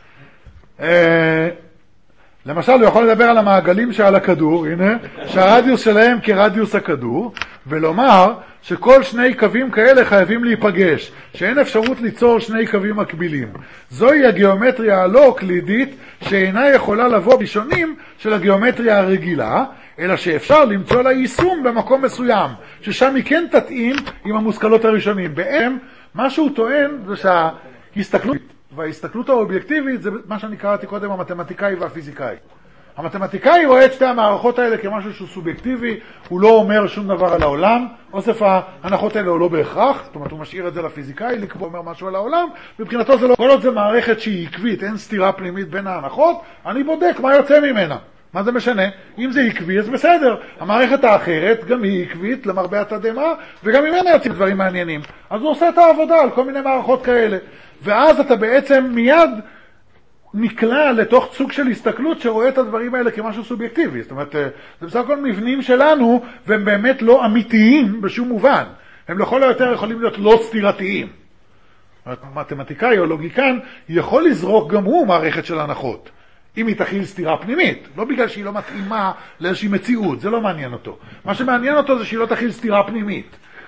למשל, הוא יכול לדבר על המעגלים שעל הכדור, הנה, שהרדיוס שלהם כרדיוס הכדור, ולומר שכל שני קווים כאלה חייבים להיפגש, שאין אפשרות ליצור שני קווים מקבילים. זוהי הגיאומטריה הלא אוקלידית, שאינה יכולה לבוא ראשונים של הגיאומטריה הרגילה, אלא שאפשר למצוא לה יישום במקום מסוים, ששם היא כן תתאים עם המושכלות הראשונים. בעצם, מה שהוא טוען זה שההסתכלות, וההסתכלות האובייקטיבית זה מה שאני קראתי קודם, המתמטיקאי והפיזיקאי. המתמטיקאי רואה את שתי המערכות האלה כמשהו שהוא סובייקטיבי, הוא לא אומר שום דבר על העולם, אוסף ההנחות האלה הוא לא בהכרח, זאת אומרת הוא משאיר את זה לפיזיקאי, לקבוע אומר משהו על העולם, מבחינתו זה לא, כל עוד זה מערכת שהיא עקבית, אין סתירה פנימית בין ההנחות, אני בודק מה יוצא ממנה. מה זה משנה? אם זה עקבי, אז בסדר. המערכת האחרת, גם היא עקבית למרבה התדהמה, וגם ממנה יוצאים דברים מעניינים. אז הוא עושה את העבודה על כל מיני מערכות כאלה. ואז אתה בעצם מיד נקלע לתוך סוג של הסתכלות שרואה את הדברים האלה כמשהו סובייקטיבי. זאת אומרת, זה בסך הכל מבנים שלנו, והם באמת לא אמיתיים בשום מובן. הם לכל היותר יכולים להיות לא סתירתיים. מתמטיקאי או לוגיקן יכול לזרוק גם הוא מערכת של הנחות. אם היא תכיל סתירה פנימית, לא בגלל שהיא לא מתאימה לאיזושהי מציאות, זה לא מעניין אותו. מה שמעניין אותו זה שהיא לא תכיל סתירה פנימית.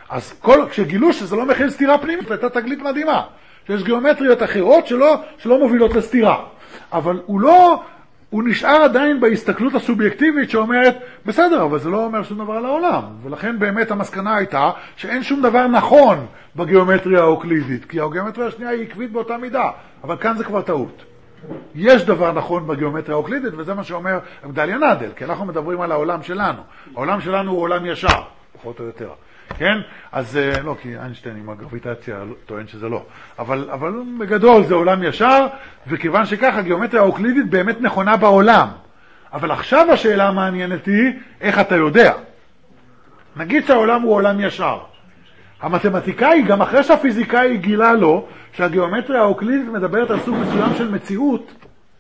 אז כשגילו שזה לא מכיל סתירה פנימית, הייתה תגלית מדהימה. שיש גיאומטריות אחרות שלא מובילות לסתירה. אבל הוא נשאר עדיין בהסתכלות הסובייקטיבית שאומרת, בסדר, אבל זה לא אומר שום דבר על העולם. ולכן באמת המסקנה הייתה שאין שום דבר נכון בגיאומטריה האוקלידית, כי הגיאומטריה השנייה היא עקבית באותה מידה, אבל כאן זה כבר טעות. יש דבר נכון בגיאומטריה האוקלידית, וזה מה שאומר גדליה נדל, כי אנחנו מדברים על העולם שלנו. העולם שלנו הוא עולם ישר, פחות או יותר. כן? אז לא, כי איינשטיין עם הגרביטציה טוען שזה לא. אבל בגדול זה עולם ישר, וכיוון שכך הגיאומטריה האוקלידית באמת נכונה בעולם. אבל עכשיו השאלה המעניינת היא, איך אתה יודע? נגיד שהעולם הוא עולם ישר. המתמטיקאי, גם אחרי שהפיזיקאי גילה לו, שהגיאומטריה האוקלידית מדברת על סוג מסוים של מציאות,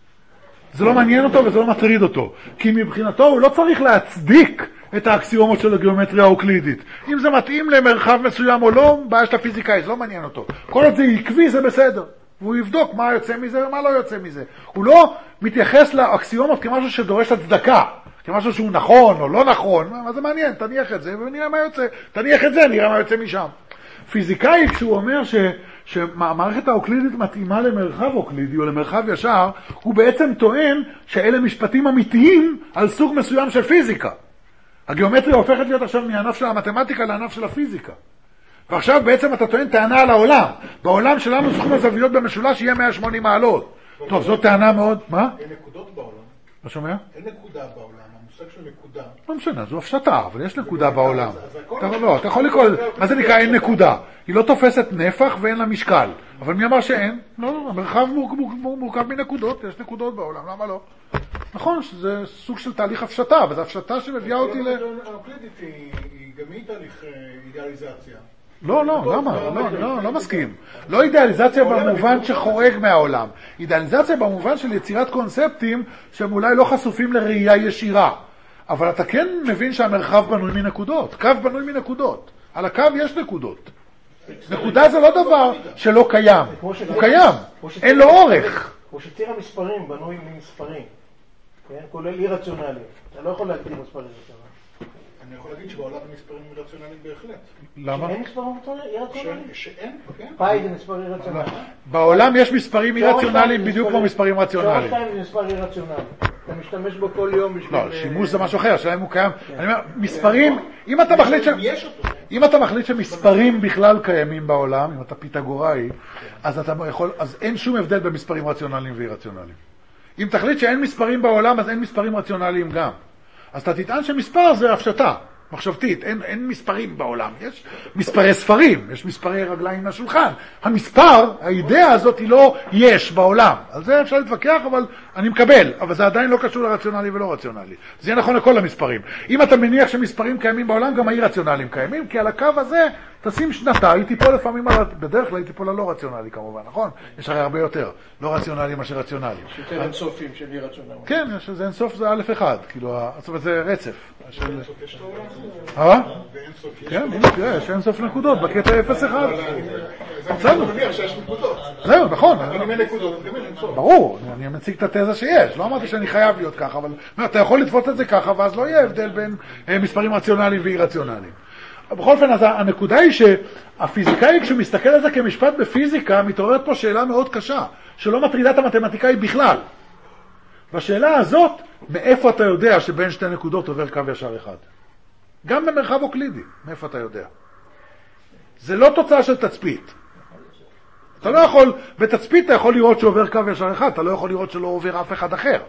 זה לא מעניין אותו וזה לא מטריד אותו. כי מבחינתו הוא לא צריך להצדיק את האקסיומות של הגיאומטריה האוקלידית. אם זה מתאים למרחב מסוים או לא, בעיה של הפיזיקאי, זה לא מעניין אותו. כל עוד זה עקבי זה בסדר. והוא יבדוק מה יוצא מזה ומה לא יוצא מזה. הוא לא מתייחס לאקסיומות כמשהו שדורש הצדקה. כמשהו שהוא נכון או לא נכון. מה זה מעניין? תניח את זה ונראה מה יוצא. תניח את זה, נראה מה יוצא משם. פיזיקאי, כשהוא אומר שהמערכת האוקלידית מתאימה למרחב אוקלידי או למרחב ישר, הוא בעצם טוען שאלה משפטים אמיתיים על סוג מסוים של פיזיקה. הגיאומטריה הופכת להיות עכשיו מענף של המתמטיקה לענף של הפיזיקה. ועכשיו בעצם אתה טוען טענה על העולם. בעולם שלנו סכום הזוויות במשולש יהיה 180 מעלות. טוב, זאת טענה מאוד... מה? אין נקודות בעולם. מה שומע? אין נקודה בעולם. המושג של נקודה. לא משנה, זו הפשטה, אבל יש נקודה בעולם. אתה יכול לקרוא... מה זה נקרא אין נקודה? היא לא תופסת נפח ואין לה משקל. אבל מי אמר שאין? לא, המרחב מורכב מנקודות, יש נקודות בעולם, למה לא? נכון, שזה סוג של תהליך הפשטה, וזו הפשטה שמביאה אותי האוקלידית היא גם היא תהליך אידיאליזציה. לא, למה? לא מסכים. לא אידיאליזציה במובן שחורג מהעולם. אידיאליזציה במובן של יצירת קונספטים שהם אולי לא חשופים לראייה ישירה. אבל אתה כן מבין שהמרחב בנוי מנקודות. קו בנוי מנקודות. על הקו יש נקודות. נקודה זה לא דבר שלא קיים. הוא קיים. אין לו אורך. כמו שציר המספרים בנוי ממספרים. כולל אי רציונלי. אתה לא יכול להגדיר מספרים רציונליים. אני יכול להגיד שבעולם המספרים רציונליים בהחלט. למה? שאין מספרים רציונליים? שאין, כן. פאי זה מספר אי רציונלי. בעולם יש מספרים אי רציונליים בדיוק כמו מספרים רציונליים. שורש 2 זה מספר אי רציונלי. אתה משתמש בו כל יום בשביל... לא, שימוש זה משהו אחר, השאלה אם הוא קיים. אני אומר, מספרים, אם אתה מחליט שמספרים בכלל קיימים בעולם, אם אתה פיתגוראי, אז אין שום הבדל בין מספרים רציונליים ואי רציונליים. אם תחליט שאין מספרים בעולם, אז אין מספרים רציונליים גם. אז אתה תטען שמספר זה הפשטה, מחשבתית, אין מספרים בעולם. יש מספרי ספרים, יש מספרי רגליים לשולחן. המספר, האידאה הזאת היא לא יש בעולם. על זה אפשר להתווכח, אבל אני מקבל. אבל זה עדיין לא קשור לרציונלי ולא רציונלי. זה יהיה נכון לכל המספרים. אם אתה מניח שמספרים קיימים בעולם, גם האי רציונליים קיימים, כי על הקו הזה תשים שנתה, היא תיפול לפעמים, בדרך כלל היא תיפול ללא רציונלי כמובן, נכון? יש הרי הרבה יותר, לא רציונלי מאשר רציונלי. יש יותר אינסופים של אי רציונלי. כן, זה אינסוף זה א' אחד, כאילו, זה רצף. באינסוף יש תורה? כן, תראה, יש אינסוף נקודות, בקטע 0-1. זה מניח שיש נקודות. זהו, נכון. אבל אם אין נקודות, גם אין אינסוף. ברור, אני מציג את התזה שיש, לא אמרתי שאני חייב להיות ככה, אבל אתה יכול לתפוס את זה ככה, ואז לא יהיה הבדל בין מספרים רציונליים ואי רציונליים. בכל אופן, אז הנקודה היא שהפיזיקאי, כשהוא מסתכל על זה כמשפט בפיזיקה, מתעוררת פה שאלה מאוד קשה, שלא מטרידה את המתמטיקאי בכלל. והשאלה הזאת, מאיפה אתה יודע שבין שתי נקודות עובר קו ישר אחד? גם במרחב אוקלידי, מאיפה אתה יודע? זה לא תוצאה של תצפית. אתה לא יכול, בתצפית אתה יכול לראות שעובר קו ישר אחד, אתה לא יכול לראות שלא עובר אף אחד אחר.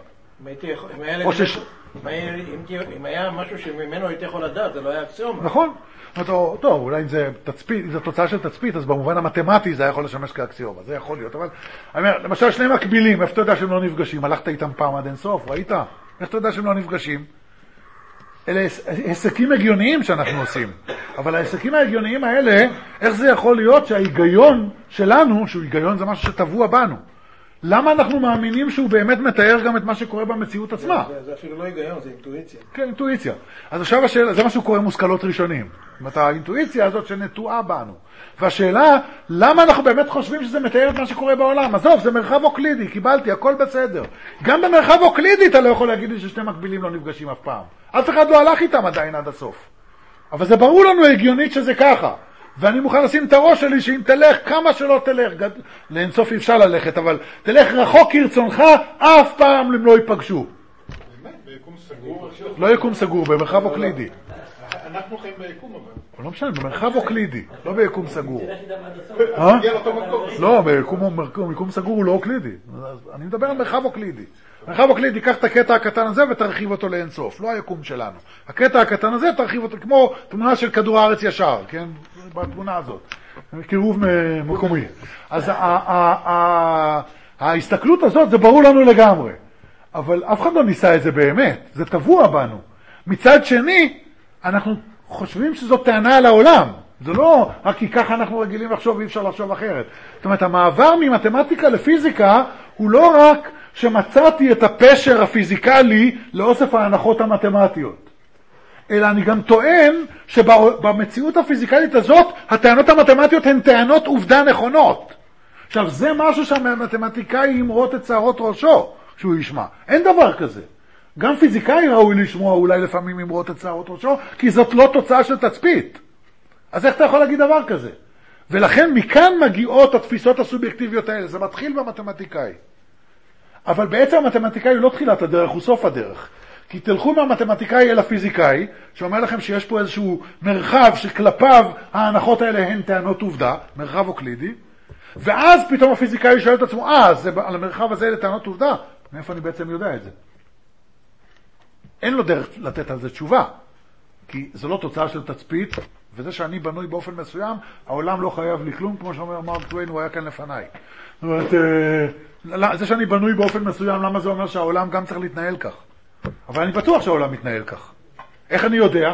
אם היה משהו שממנו הייתי יכול לדעת, זה לא היה אקסיומה. נכון. טוב, אולי אם זה תוצאה של תצפית, אז במובן המתמטי זה יכול לשמש כאקסיומה, זה יכול להיות. אבל, אני אומר, למשל שני מקבילים, איפה אתה יודע שהם לא נפגשים? הלכת איתם פעם עד אינסוף, ראית? איך אתה יודע שהם לא נפגשים? אלה עסקים הגיוניים שאנחנו עושים. אבל העסקים ההגיוניים האלה, איך זה יכול להיות שההיגיון שלנו, שהוא היגיון זה משהו שטבוע בנו, למה אנחנו מאמינים שהוא באמת מתאר גם את מה שקורה במציאות עצמה? זה אפילו לא היגיון, זה אינטואיציה. כן, אינטואיציה. אז עכשיו השאלה, זה מה שהוא קורא מושכלות ראשונים. זאת אומרת, האינטואיציה הזאת שנטועה בנו. והשאלה, למה אנחנו באמת חושבים שזה מתאר את מה שקורה בעולם? עזוב, זה מרחב אוקלידי, קיבלתי, הכל בסדר. גם במרחב אוקלידי אתה לא יכול להגיד לי ששני מקבילים לא נפגשים אף פעם. אף אחד לא הלך איתם עדיין עד הסוף. אבל זה ברור לנו הגיונית שזה ככה. ואני מוכן לשים את הראש שלי שאם תלך כמה שלא תלך, לאינסוף אי אפשר ללכת, אבל תלך רחוק כרצונך, אף פעם הם לא ייפגשו. באמת, ביקום סגור? לא יקום סגור, במרחב אוקלידי. אנחנו חיים ביקום אבל. לא משנה, במרחב אוקלידי, לא ביקום סגור. לא, ביקום סגור הוא לא אוקלידי. אני מדבר על מרחב אוקלידי. מרחב אוקלידי, קח את הקטע הקטן הזה ותרחיב אותו לאינסוף, לא היקום שלנו. הקטע הקטן הזה תרחיב אותו כמו תמונה של כדור הארץ ישר, כן? בתמונה הזאת. קירוב מקומי. אז ההסתכלות הזאת זה ברור לנו לגמרי. אבל אף אחד לא ניסה את זה באמת, זה טבוע בנו. מצד שני, אנחנו חושבים שזו טענה על העולם. זה לא רק כי ככה אנחנו רגילים לחשוב ואי אפשר לחשוב אחרת. זאת אומרת, המעבר ממתמטיקה לפיזיקה הוא לא רק שמצאתי את הפשר הפיזיקלי לאוסף ההנחות המתמטיות, אלא אני גם טוען שבמציאות הפיזיקלית הזאת הטענות המתמטיות הן טענות עובדה נכונות. עכשיו, זה משהו שהמתמטיקאי ימרות את שערות ראשו שהוא ישמע. אין דבר כזה. גם פיזיקאי ראוי לשמוע אולי לפעמים ימרות את שערות ראשו, כי זאת לא תוצאה של תצפית. אז איך אתה יכול להגיד דבר כזה? ולכן מכאן מגיעות התפיסות הסובייקטיביות האלה. זה מתחיל במתמטיקאי. אבל בעצם המתמטיקאי הוא לא תחילת הדרך, הוא סוף הדרך. כי תלכו מהמתמטיקאי אל הפיזיקאי, שאומר לכם שיש פה איזשהו מרחב שכלפיו ההנחות האלה הן טענות עובדה, מרחב אוקלידי, ואז פתאום הפיזיקאי שואל את עצמו, על המרחב הזה אלה טענות עובדה, מאיפה אני בעצם יודע את זה? אין לו דרך לתת על זה תשובה, כי זה לא תוצאה של תצפית, וזה שאני בנוי באופן מסוים, העולם לא חייב לי כלום, כמו שאומר מרק טוויין, הוא היה כאן לפניי. זאת אומרת, זה שאני בנוי באופן מסוים, למה זה אומר שהעולם גם צריך להתנהל כך? אבל אני בטוח שהעולם מתנהל כך. איך אני יודע?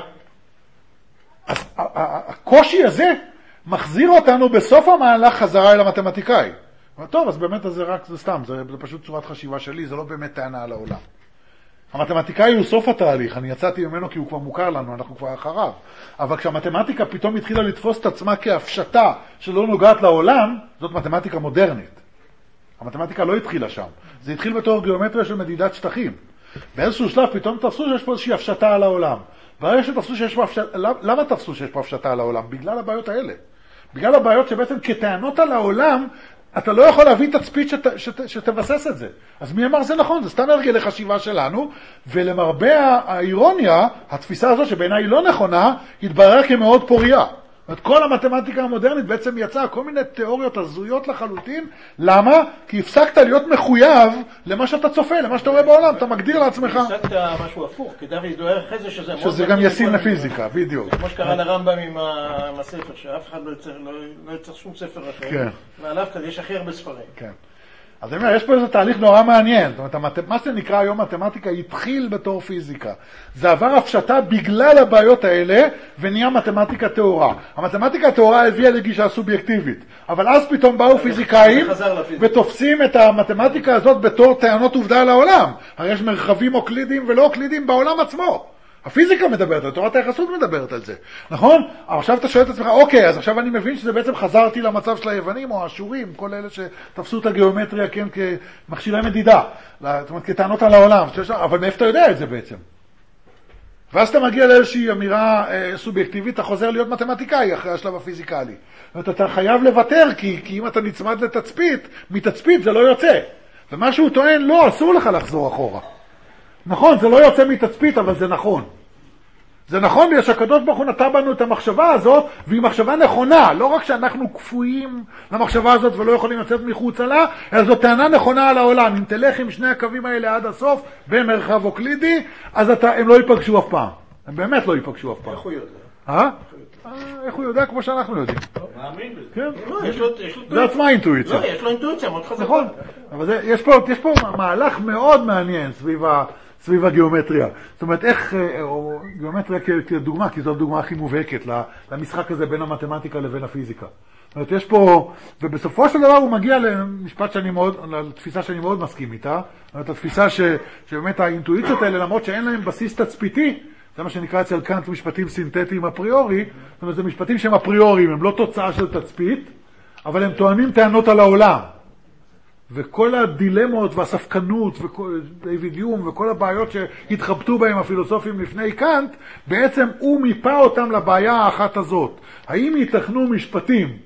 אז הקושי הזה מחזיר אותנו בסוף המהלך חזרה אל המתמטיקאי. טוב, אז באמת זה סתם, זה פשוט צורת חשיבה שלי, זה לא באמת טענה על העולם. המתמטיקאי הוא סוף התהליך, אני יצאתי ממנו כי הוא כבר מוכר לנו, אנחנו כבר אחריו. אבל כשהמתמטיקה פתאום התחילה לתפוס את עצמה כהפשטה שלא נוגעת לעולם, זאת מתמטיקה מודרנית. המתמטיקה לא התחילה שם. זה התחיל בתור גיאומטריה של מדידת שטחים. באיזשהו שלב פתאום תפסו שיש פה איזושהי הפשטה על העולם. ברגע שתפסו שיש פה הפשטה, למה תפסו שיש פה הפשטה על העולם? בגלל הבעיות האלה. בגלל הבעיות שבעצם כטענות על העולם, אתה לא יכול להביא תצפית שתבסס את זה. אז מי אמר זה נכון? זה סתם הרגל לחשיבה שלנו, ולמרבה האירוניה, התפיסה הזו שבעיניי היא לא נכונה, התברר כמאוד פוריה. זאת כל המתמטיקה המודרנית בעצם יצאה כל מיני תיאוריות הזויות לחלוטין. למה? כי הפסקת להיות מחויב למה שאתה צופה, למה שאתה רואה בעולם, אתה מגדיר לעצמך. הפסקת משהו הפוך, כדאי להידוער אחרי זה שזה גם ישים לפיזיקה, בדיוק. כמו שקרא לרמב"ם עם הספר, שאף אחד לא יצטרך שום ספר אחר, ועליו כזה יש הכי הרבה ספרים. כן. אז אני אומר, יש פה איזה תהליך נורא מעניין. זאת אומרת, מה שנקרא היום מתמטיקה התחיל בתור פיזיקה. זה עבר הפשטה בגלל הבעיות האלה, ונהיה מתמטיקה תיאורה. המתמטיקה התיאורה הביאה לגישה סובייקטיבית. אבל אז פתאום באו פיזיקאים, ותופסים את המתמטיקה הזאת בתור טענות עובדה על העולם. הרי יש מרחבים אוקלידיים ולא אוקלידיים בעולם עצמו. הפיזיקה מדברת על, תורת היחסות מדברת על זה, נכון? עכשיו אתה שואל את עצמך, אוקיי, אז עכשיו אני מבין שזה בעצם חזרתי למצב של היוונים או האשורים, כל אלה שתפסו את הגיאומטריה, כן, כמכשירי מדידה, זאת אומרת, כטענות על העולם, אבל מאיפה אתה יודע את זה בעצם? ואז אתה מגיע לאיזושהי אמירה סובייקטיבית, אתה חוזר להיות מתמטיקאי אחרי השלב הפיזיקלי. זאת אומרת, אתה חייב לוותר, כי אם אתה נצמד לתצפית, מתצפית זה לא יוצא. ומה שהוא טוען, לא, אסור לך לחזור אחורה. נכון, זה לא יוצא מתצפית, אבל זה נכון. זה נכון בגלל שהקדוש ברוך הוא נתן בנו את המחשבה הזאת, והיא מחשבה נכונה, לא רק שאנחנו כפויים למחשבה הזאת ולא יכולים לצאת מחוץ לה, אלא זו טענה נכונה על העולם. אם תלך עם שני הקווים האלה עד הסוף, במרחב אוקלידי, אז הם לא ייפגשו אף פעם. הם באמת לא ייפגשו אף פעם. איך הוא יודע? איך הוא יודע? כמו שאנחנו יודעים. מאמין בזה. כן. זה עצמה אינטואיציה. לא, יש לו אינטואיציה מאוד חזקה. נכון. אבל יש פה מהלך מאוד מעניין סביב הגיאומטריה. זאת אומרת, איך, או גיאומטריה כדוגמה, כי זו הדוגמה הכי מובהקת למשחק הזה בין המתמטיקה לבין הפיזיקה. זאת אומרת, יש פה, ובסופו של דבר הוא מגיע למשפט לתפיסה שאני מאוד מסכים איתה. זאת אומרת, התפיסה שבאמת האינטואיציות האלה, למרות שאין להם בסיס תצפיתי, זה מה שנקרא אצל קאנט משפטים סינתטיים אפריורי, זאת אומרת, זה משפטים שהם אפריוריים, הם לא תוצאה של תצפית, אבל הם טוענים טענות על העולם. וכל הדילמות והספקנות ודייוויד יום וכל הבעיות שהתחבטו בהם הפילוסופים לפני קאנט, בעצם הוא מיפה אותם לבעיה האחת הזאת. האם ייתכנו משפטים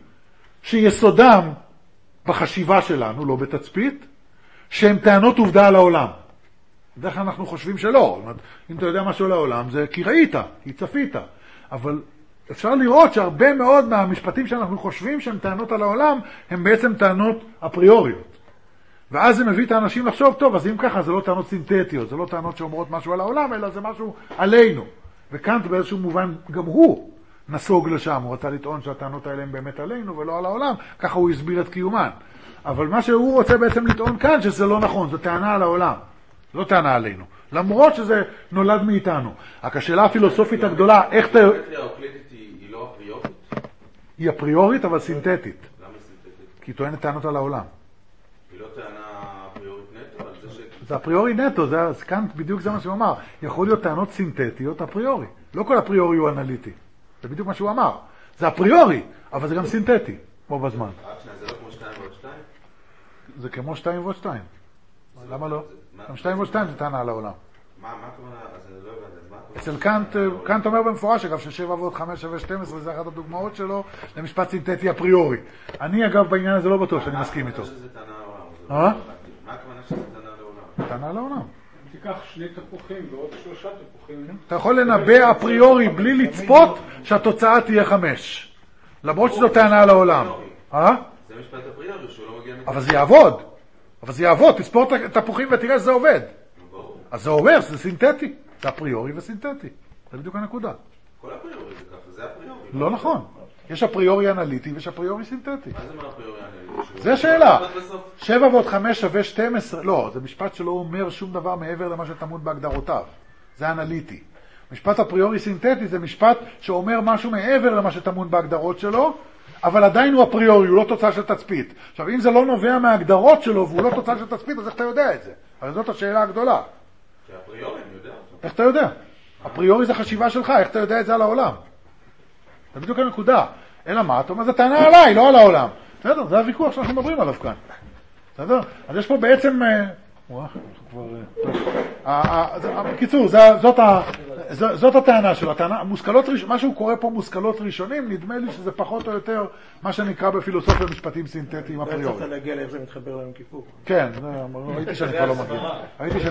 שיסודם בחשיבה שלנו, לא בתצפית, שהם טענות עובדה על העולם? בדרך כלל אנחנו חושבים שלא. אם אתה יודע משהו על העולם, זה כי ראית, כי צפית. אבל אפשר לראות שהרבה מאוד מהמשפטים שאנחנו חושבים שהם טענות על העולם, הם בעצם טענות אפריוריות. ואז זה מביא את האנשים לחשוב, טוב, אז אם ככה, זה לא טענות סינתטיות, זה לא טענות שאומרות משהו על העולם, אלא זה משהו עלינו. וקאנט באיזשהו מובן, גם הוא נסוג לשם, הוא רצה לטעון שהטענות האלה הם באמת עלינו ולא על העולם, ככה הוא הסביר את קיומן. אבל מה שהוא רוצה בעצם לטעון כאן, שזה לא נכון, זו טענה על העולם, לא טענה עלינו. למרות שזה נולד מאיתנו. רק השאלה הפילוסופית הגדולה, איך אתה... הגיאומטריה האוקלידית היא לא אפריורית? היא אפריורית, אבל סינתטית. למה סינתטית? כי היא טוענת טענות על העולם. היא לא טענה אפריורית נטו? זה אפריורי נטו, כאן בדיוק זה מה שהוא אמר. יכול להיות טענות סינתטיות אפריורי. לא כל אפריורי הוא אנליטי. זה בדיוק מה שהוא אמר. זה אפריורי, אבל זה גם סינתטי, כמו בזמן. זה לא כמו 2 ועוד 2? זה כמו 2 ועוד 2. למה לא? גם 2 ועוד 2 זה טענה על העולם. מה הכוונה? אז אני לא יודע. אצל קאנט אומר במפורש, אגב, ש7 ועוד 5 שווה 12, זה אחת הדוגמאות שלו למשפט סינתטי אפריורי. אני, אגב, בעניין הזה לא בטוח שאני מסכים איתו. מה הכוונה שזה טענה על העולם? מה הכוונה שזה טענה על העולם? טענה על העולם. תיקח 2 תפוחים ועוד 3 תפוחים. אתה יכול לנבא אפריורי בלי לצפות שהתוצאה תהיה 5. למרות שזו טענה על העולם. זה משפט אפריורי שהוא לא מגיע... אבל זה יעבוד. תספור את התפוחים ותראה שזה עובד. אז זה אומר, זה סינתטי. זה אפריורי וסינתטי. זה בדיוק הנקודה. כל אפריורי זה ככה, זה אפריורי. לא נכון. יש אפריורי אנליטי ויש אפריורי סינתטי. מה זה מה אפריורי אנליטי? זה שאלה. 7 ועוד 5 שווה 12. לא, זה משפט שלא אומר שום דבר מעבר למה שתמוד בהגדרותיו. זה אנליטי. משפט אפריורי סינתטי זה משפט שאומר משהו מעבר למה שתמוד בהגדרות שלו, אבל עדיין הוא אפריורי, הוא לא תוצאה של תצפית. עכשיו, אם זה לא נובע מההגדרות שלו והוא לא תוצאה של תצפית, אז איך אתה יודע את זה? אבל זאת השאלה הגדולה. שאפריורי, אני יודע. איך אתה יודע? אפריורי זה חשיבה שלך, איך אתה יודע את זה על העולם? זה בדיוק הנקודה. אלא מה? אתה אומר, זה טענה עליי, לא על העולם. בסדר, זה הוויכוח שאנחנו מדברים עליו כאן. בסדר? אז יש פה בעצם... בקיצור, זאת הטענה שלו. משהו קורה פה מושכלות ראשונים, נדמה לי שזה פחות או יותר מה שנקרא בפילוסופיה משפטים סינתטיים אפריורי. אתה להגיע לאיך זה מתחבר ליום כיפור. כן, ראיתי שאני כבר לא מגיע.